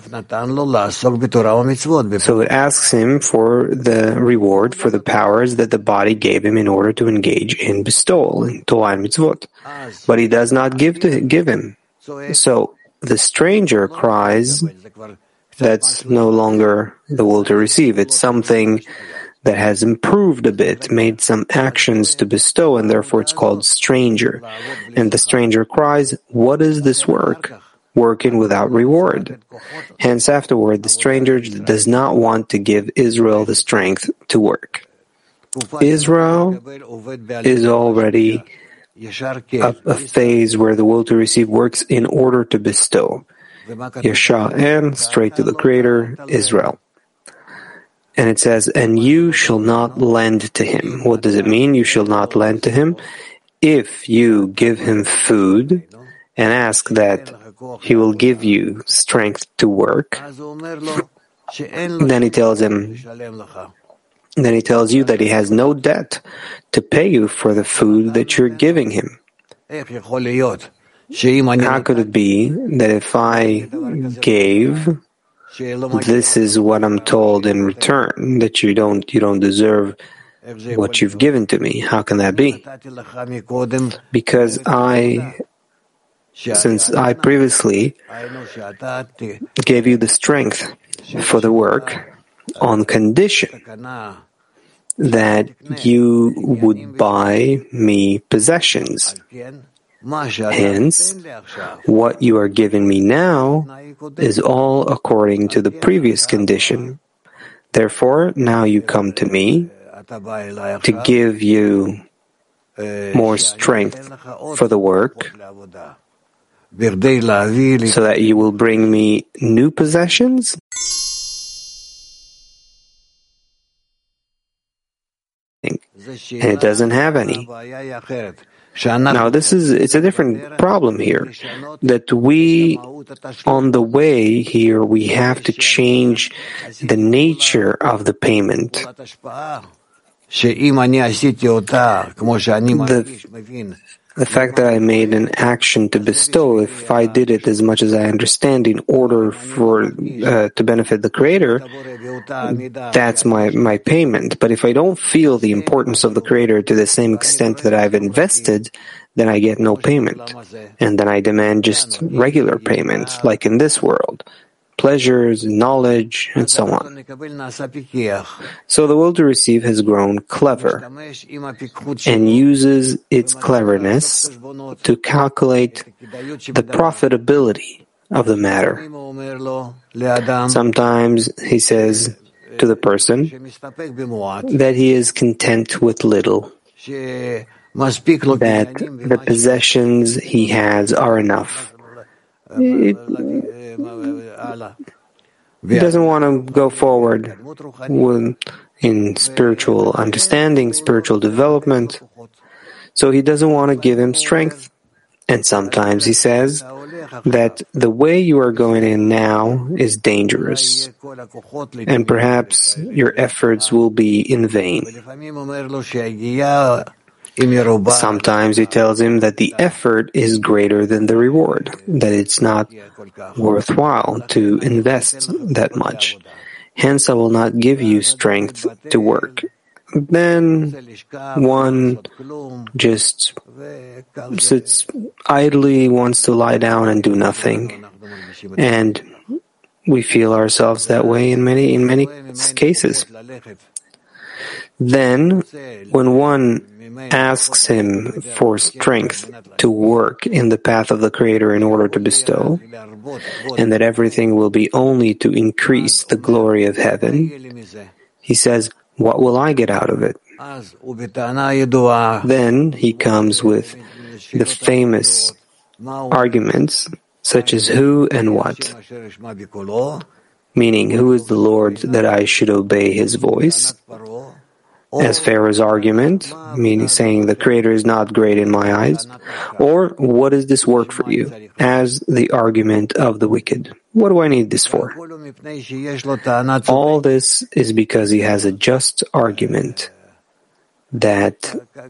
so it asks him for the reward for the powers that the body gave him in order to engage in bestowal, in Torah and Mitzvot. But he does not give to give him. So the stranger cries, that's no longer the will to receive. It's something that has improved a bit, made some actions to bestow, and therefore it's called stranger. And the stranger cries, what is this work? Working without reward. Hence, afterward, the stranger does not want to give Israel the strength to work. Israel is already a, a phase where the will to receive works in order to bestow. Yeshar and straight to the Creator, Israel. And it says, and you shall not lend to him. What does it mean, you shall not lend to him? If you give him food and ask that he will give you strength to work, then he tells him, then he tells you that he has no debt to pay you for the food that you're giving him. How could it be that if I gave, this is what I'm told in return, that you don't you don't deserve what you've given to me? How can that be? Because I, since I previously gave you the strength for the work on condition that you would buy me possessions. Hence, what you are giving me now is all according to the previous condition. Therefore, now you come to me to give you more strength for the work, so that you will bring me new possessions? And it doesn't have any. Now, this is, it's a different problem here, that we, on the way here, we have to change the nature of the payment. The, the fact that I made an action to bestow, if I did it as much as I understand in order for uh, to benefit the Creator, that's my, my payment. But if I don't feel the importance of the Creator to the same extent that I've invested, then I get no payment. And then I demand just regular payment, like in this world. Pleasures, knowledge, and so on. So the will to receive has grown clever and uses its cleverness to calculate the profitability of the matter. Sometimes he says to the person that he is content with little, that the possessions he has are enough. It, he doesn't want to go forward with, in spiritual understanding, spiritual development, so he doesn't want to give him strength. And sometimes he says that the way you are going in now is dangerous, and perhaps your efforts will be in vain. Sometimes he tells him that the effort is greater than the reward, that it's not worthwhile to invest that much. Hence, I will not give you strength to work. Then one just sits idly, wants to lie down and do nothing. And we feel ourselves that way in many, in many cases. Then, when one asks him for strength to work in the path of the Creator in order to bestow, and that everything will be only to increase the glory of heaven, he says, what will I get out of it? Then he comes with the famous arguments, such as who and what, meaning who is the Lord that I should obey his voice, as Pharaoh's argument, meaning saying the Creator is not great in my eyes, or what is this work for you, as the argument of the wicked. What do I need this for? All this is because he has a just argument that,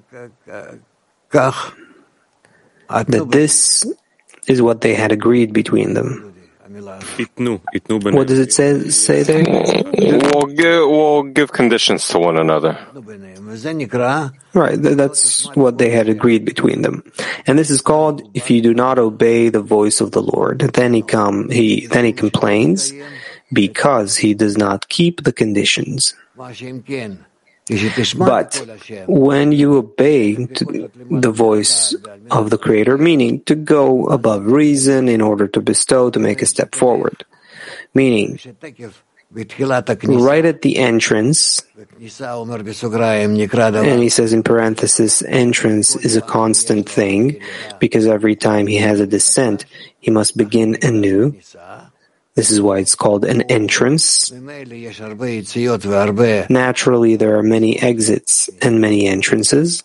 that this is what they had agreed between them. What does it say, say there? We'll give, we'll give conditions to one another. Right, that's what they had agreed between them. And this is called, if you do not obey the voice of the Lord, then he come, he, then he complains because he does not keep the conditions. But when you obey the voice of the Creator, meaning to go above reason in order to bestow, to make a step forward, meaning right at the entrance, and he says in parenthesis, entrance is a constant thing, because every time he has a descent, he must begin anew. This is why it's called an entrance. Naturally, there are many exits and many entrances.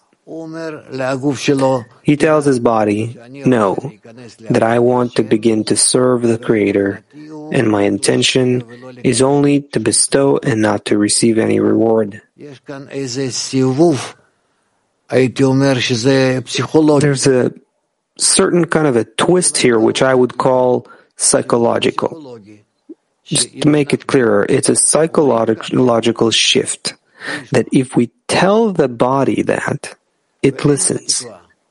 He tells his body, no, that I want to begin to serve the Creator, and my intention is only to bestow and not to receive any reward. There's a certain kind of a twist here, which I would call psychological. Just to make it clearer, it's a psychological shift that if we tell the body that, it listens.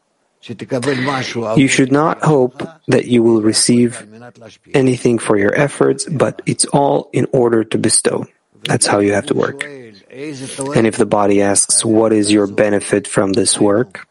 You should not hope that you will receive anything for your efforts, but it's all in order to bestow. That's how you have to work. And if the body asks, what is your benefit from this work?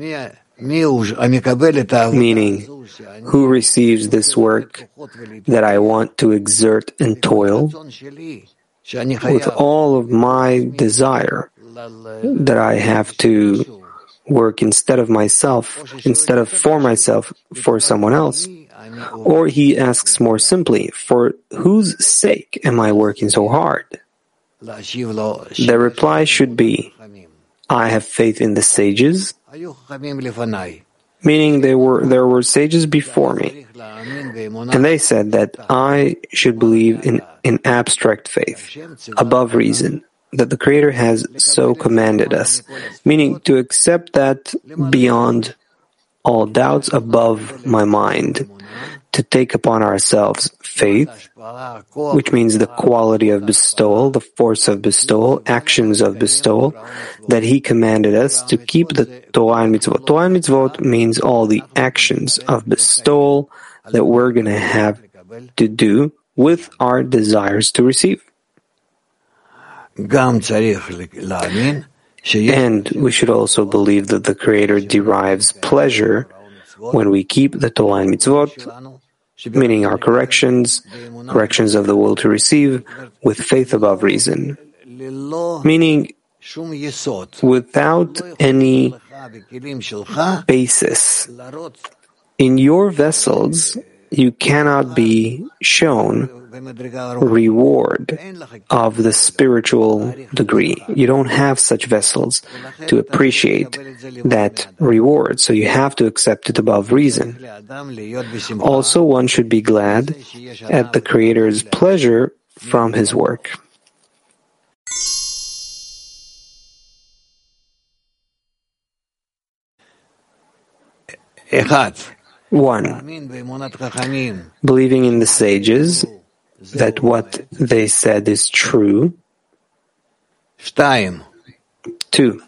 Meaning, who receives this work that I want to exert and toil with all of my desire that I have to work instead of myself, instead of for myself, for someone else? Or he asks more simply, for whose sake am I working so hard? The reply should be, I have faith in the sages, meaning there were there were sages before me, and they said that I should believe in, in abstract faith, above reason, that the Creator has so commanded us, meaning to accept that beyond all doubts, above my mind, to take upon ourselves faith, which means the quality of bestowal, the force of bestowal, actions of bestowal, that He commanded us to keep the Torah and Mitzvot. Torah and Mitzvot means all the actions of bestowal that we're going to have to do with our desires to receive. And we should also believe that the Creator derives pleasure when we keep the Torah and Mitzvot, meaning our corrections, corrections of the will to receive, with faith above reason, meaning without any basis. In your vessels, you cannot be shown reward of the spiritual degree. You don't have such vessels to appreciate that reward, so you have to accept it above reason. Also, one should be glad at the Creator's pleasure from his work. One, believing in the sages, that what they said is true. Two,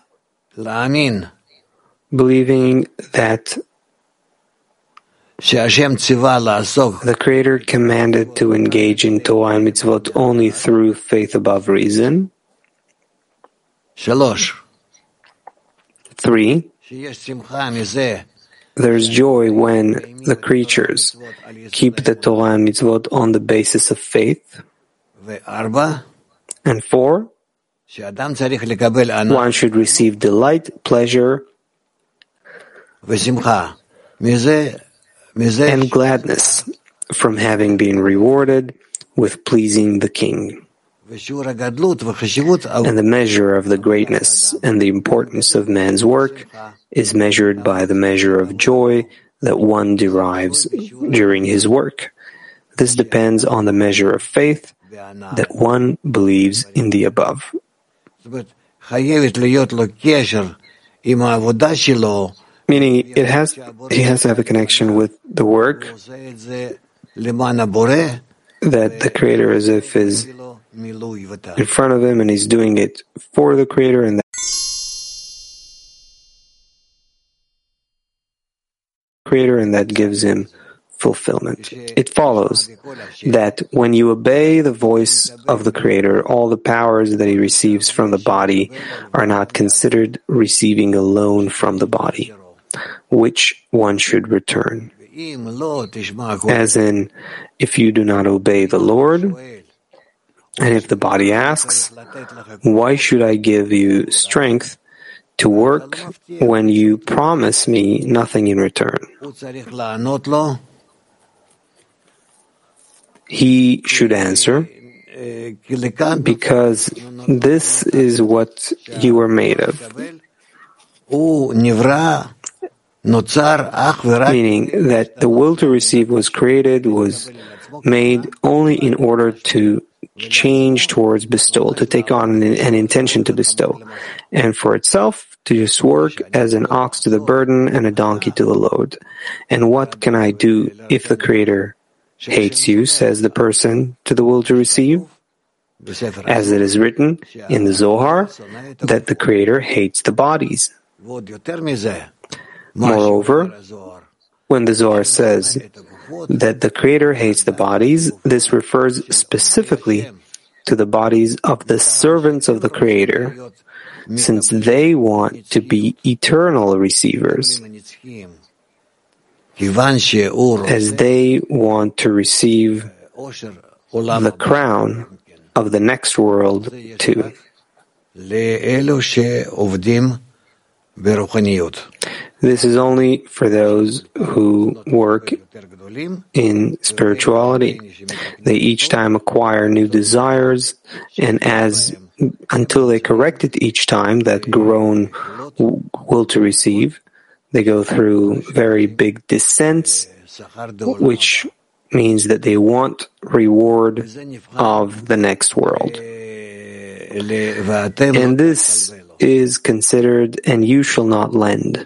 believing that the Creator commanded to engage in Torah and mitzvot only through faith above reason. Three, there's joy when the creatures keep the Torah and mitzvot on the basis of faith. And four, one should receive delight, pleasure, and gladness from having been rewarded with pleasing the King. And the measure of the greatness and the importance of man's work is measured by the measure of joy that one derives during his work. This depends on the measure of faith that one believes in the above. Meaning, it has he has to have a connection with the work that the Creator, as if, is in front of him and he's doing it for the Creator, and that Creator, and that gives him fulfillment. It follows that when you obey the voice of the Creator, all the powers that he receives from the body are not considered receiving a loan from the body, which one should return. As in, if you do not obey the Lord, and if the body asks, why should I give you strength to work when you promise me nothing in return? He should answer, because this is what you were made of. Meaning that the will to receive was created, was made only in order to change towards bestowal, to take on an, an intention to bestow, and for itself to just work as an ox to the burden and a donkey to the load. And what can I do if the Creator hates you, says the person to the will to receive? As it is written in the Zohar, that the Creator hates the bodies. Moreover, when the Zohar says that the Creator hates the bodies, this refers specifically to the bodies of the servants of the Creator, since they want to be eternal receivers, as they want to receive the crown of the next world too. This is only for those who work in spirituality. They each time acquire new desires, and as until they correct it each time, that grown will to receive, they go through very big descents, which means that they want reward of the next world. And this is considered, and you shall not lend.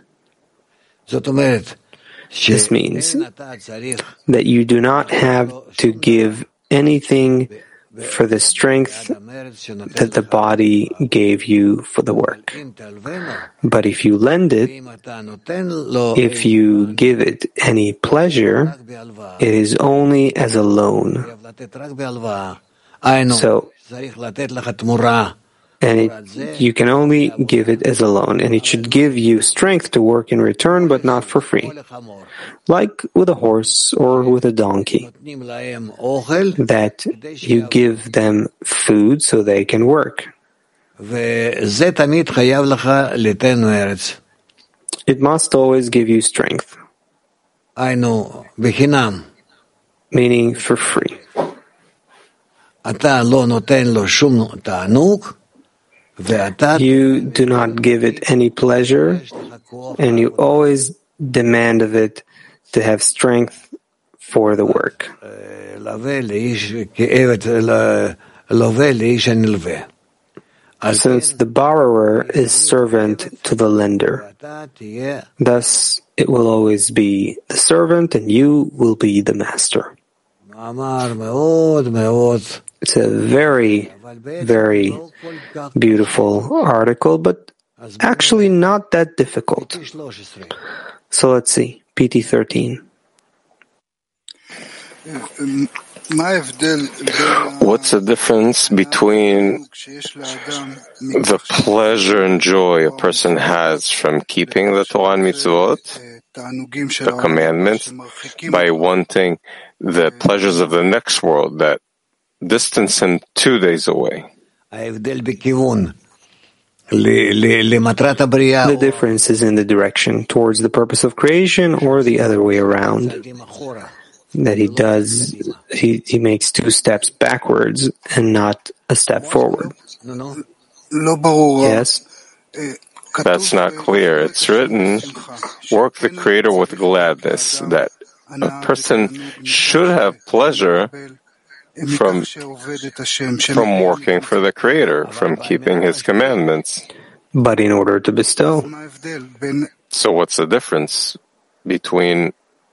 This means that you do not have to give anything for the strength that the body gave you for the work. But if you lend it, if you give it any pleasure, it is only as a loan. So, and it, you can only give it as a loan, and it should give you strength to work in return, but not for free, like with a horse or with a donkey, that you give them food so they can work. It must always give you strength, meaning for free. You do not give it any pleasure, and you always demand of it to have strength for the work. Since the borrower is servant to the lender, thus it will always be the servant and you will be the master. It's a very, very beautiful article, but actually not that difficult. So let's see, P T thirteen. What's the difference between the pleasure and joy a person has from keeping the Torah and mitzvot, the commandments, by wanting the pleasures of the next world that distance him two days away? The difference is in the direction towards the purpose of creation or the other way around. That he does, he, he makes two steps backwards and not a step forward. Yes? That's not clear. It's written, work the Creator with gladness, that a person should have pleasure from, from working for the Creator, from keeping His commandments. But in order to bestow. So what's the difference between...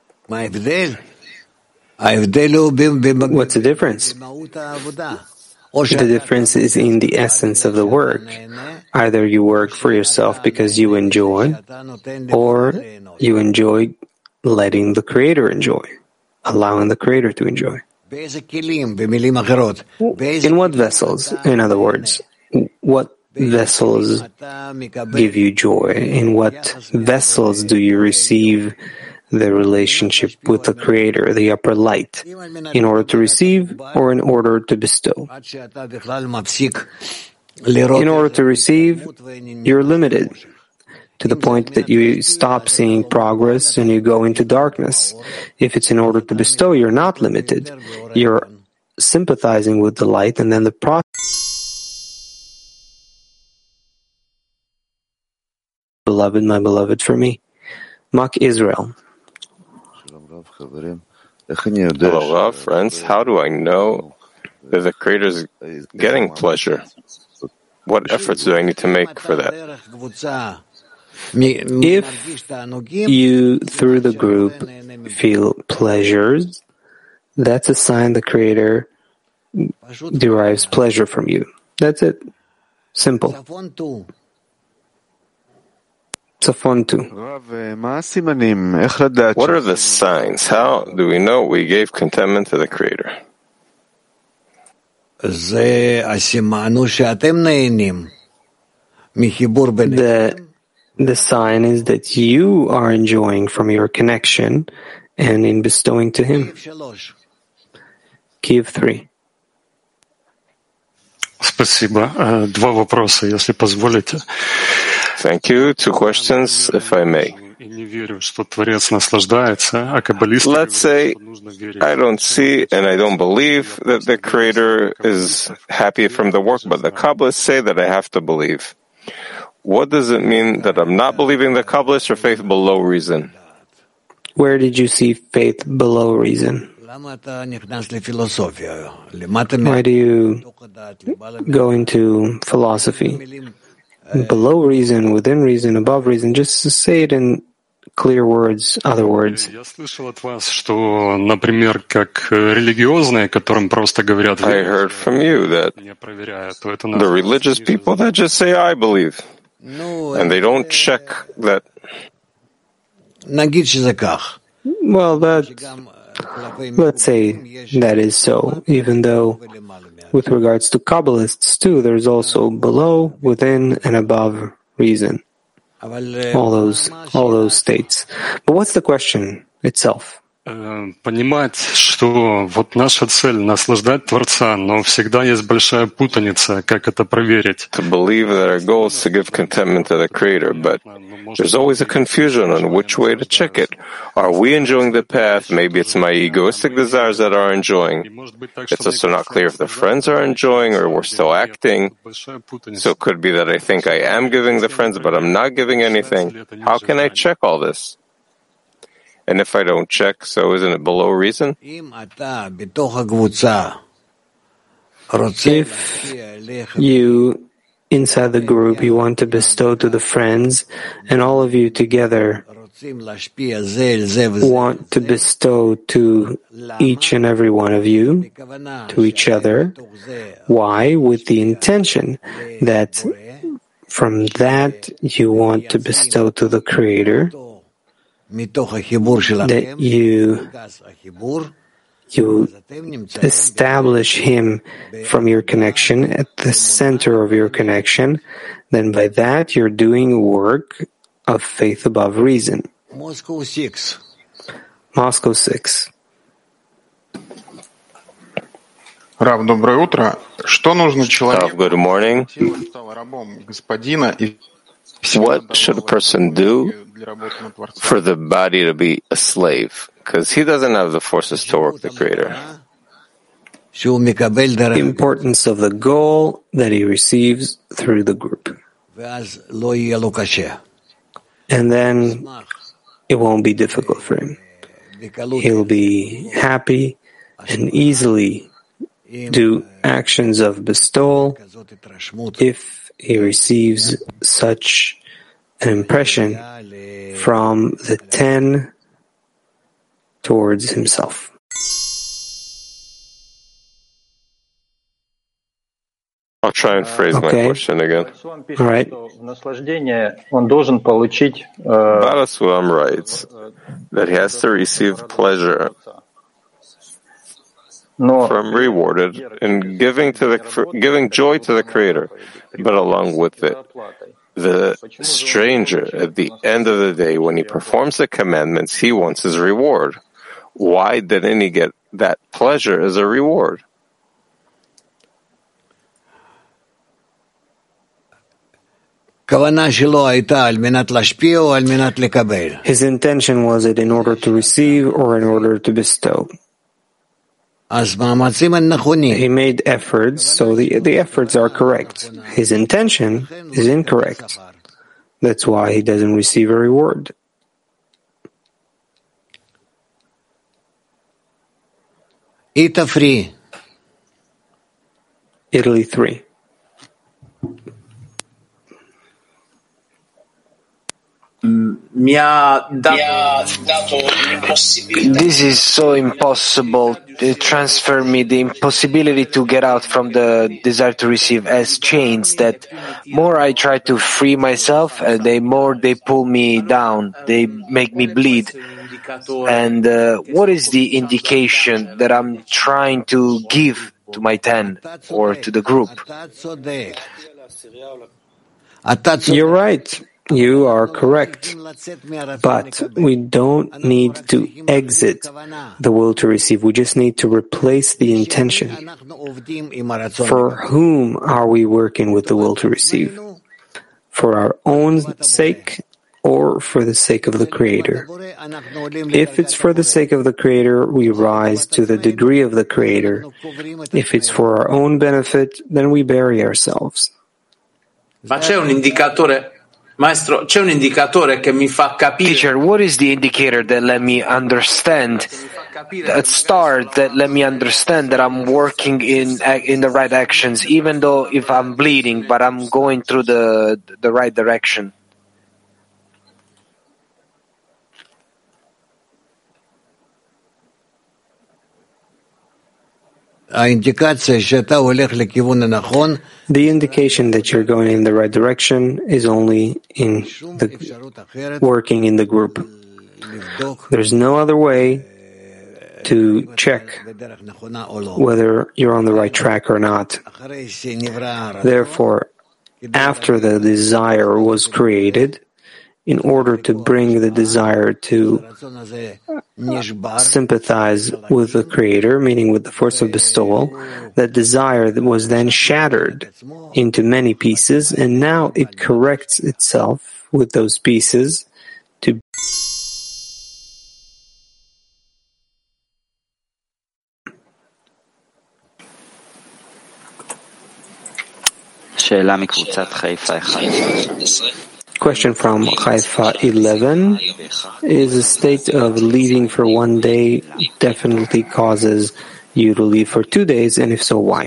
What's the difference? The difference is in the essence of the work. Either you work for yourself because you enjoy, or you enjoy letting the Creator enjoy, allowing the Creator to enjoy. In what vessels? In other words, what vessels give you joy? In what vessels do you receive the relationship with the Creator, the upper light, in order to receive or in order to bestow? In order to receive, you're limited to the point that you stop seeing progress and you go into darkness. If it's in order to bestow, you're not limited. You're sympathizing with the light, and then the process. Beloved, my beloved for me. Mak Israel. Hello, Rav, friends. How do I know that the Creator is getting pleasure? What efforts do I need to make for that? If you, through the group, feel pleasures, that's a sign the Creator derives pleasure from you. That's it. Simple. Safon two. What are the signs? How do we know we gave contentment to the Creator? The, the sign is that you are enjoying from your connection and in bestowing to Him. Kiev three. Спасибо. Два вопроса, если позволите. Thank you. Two questions, if I may. Let's say I don't see and I don't believe that the Creator is happy from the work, but the Kabbalists say that I have to believe. What does it mean that I'm not believing the Kabbalists, or faith below reason? Where did you see faith below reason? Why do you go into philosophy? Below reason, within reason, above reason, just say it in clear words, other words. I heard from you that the religious people that just say, I believe, and they don't check that. Well, that, let's say that is so, even though with regards to Kabbalists too, there's also below, within, and above reason. All those, all those states. But what's the question itself? Понимать, что вот наша цель — наслаждать Творца, но всегда есть большая путаница, как это проверить. To believe that our goal is to give contentment to the Creator, but there's always a confusion on which way to check it. Are we enjoying the path? Maybe it's my egoistic desires that are enjoying. It's also not clear if the friends are enjoying or we're still acting. So it could be that I think I am giving the friends, but I'm not giving anything. How can I check all this? And if I don't check, so isn't it below reason? If you, inside the group, you want to bestow to the friends, and all of you together want to bestow to each and every one of you, to each other, why? With the intention that from that you want to bestow to the Creator, that you, you establish Him from your connection at the center of your connection, then by that you're doing work of faith above reason. Moscow six. Moscow six. Рав, доброе утро. Что нужно человеку? Good morning. What should a person do for the body to be a slave? Because he doesn't have the forces to work the Creator. The importance of the goal that he receives through the group. And then it won't be difficult for him. He'll be happy and easily do actions of bestowal if he receives such an impression from the ten towards himself. I'll try and phrase okay. my question again. All right. Bharaswam writes that he has to receive pleasure from rewarded in giving to the giving joy to the Creator, but along with it, the stranger at the end of the day, when he performs the commandments, he wants his reward. Why didn't he get that pleasure as a reward? His intention was it in order to receive or in order to bestow. He made efforts, so the, the efforts are correct. His intention is incorrect. That's why he doesn't receive a reward. Ita free. Italy three. This is so impossible. It transfer me the impossibility to get out from the desire to receive as chains that more I try to free myself, uh, they more they pull me down. They make me bleed. And uh, what is the indication that I'm trying to give to my ten or to the group? You're right. You are correct, but we don't need to exit the will to receive. We just need to replace the intention. For whom are we working with the will to receive? For our own sake or for the sake of the Creator? If it's for the sake of the Creator, we rise to the degree of the Creator. If it's for our own benefit, then we bury ourselves. Ma c'è un indicatore Maestro, c'è un indicatore che mi fa capire. Teacher, what is the indicator that let me understand, that star that let me understand that I'm working in in the right actions, even though if I'm bleeding, but I'm going through the the right direction? The indication that you're going in the right direction is only in the working in the group. There's no other way to check whether you're on the right track or not. Therefore, after the desire was created, in order to bring the desire to sympathize with the Creator, meaning with the force of bestowal, that desire was then shattered into many pieces, and now it corrects itself with those pieces to Question from Haifa eleven. Is a state of leaving for one day definitely causes you to leave for two days, and if so, why?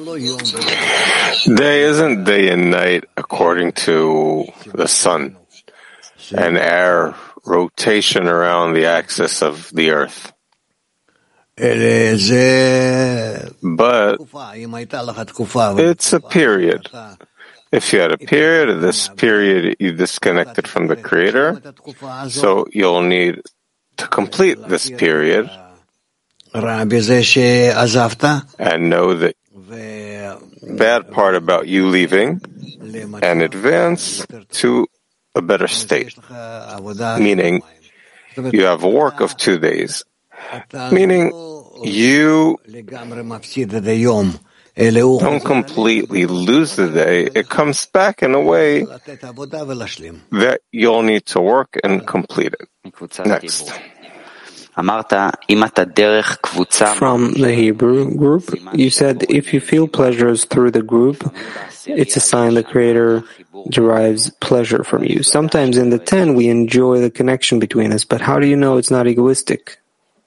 Day isn't day and night according to the sun and our rotation around the axis of the earth. But it's a period. If you had a period, of this period you disconnected from the Creator, so you'll need to complete this period and know the bad part about you leaving and advance to a better state. Meaning, you have work of two days. Meaning, you don't completely lose the day. It comes back in a way that you'll need to work and complete it. Next. From the Hebrew group, you said if you feel pleasures through the group, it's a sign the Creator derives pleasure from you. Sometimes in the ten, we enjoy the connection between us, but how do you know it's not egoistic?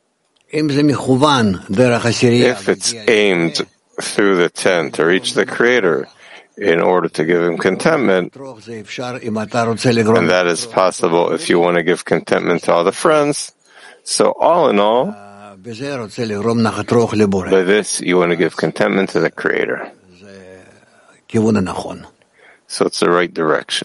If it's aimed through the ten to reach the Creator in order to give Him contentment, and that is possible if you want to give contentment to all the friends. So all in all, by this you want to give contentment to the Creator. So it's the right direction.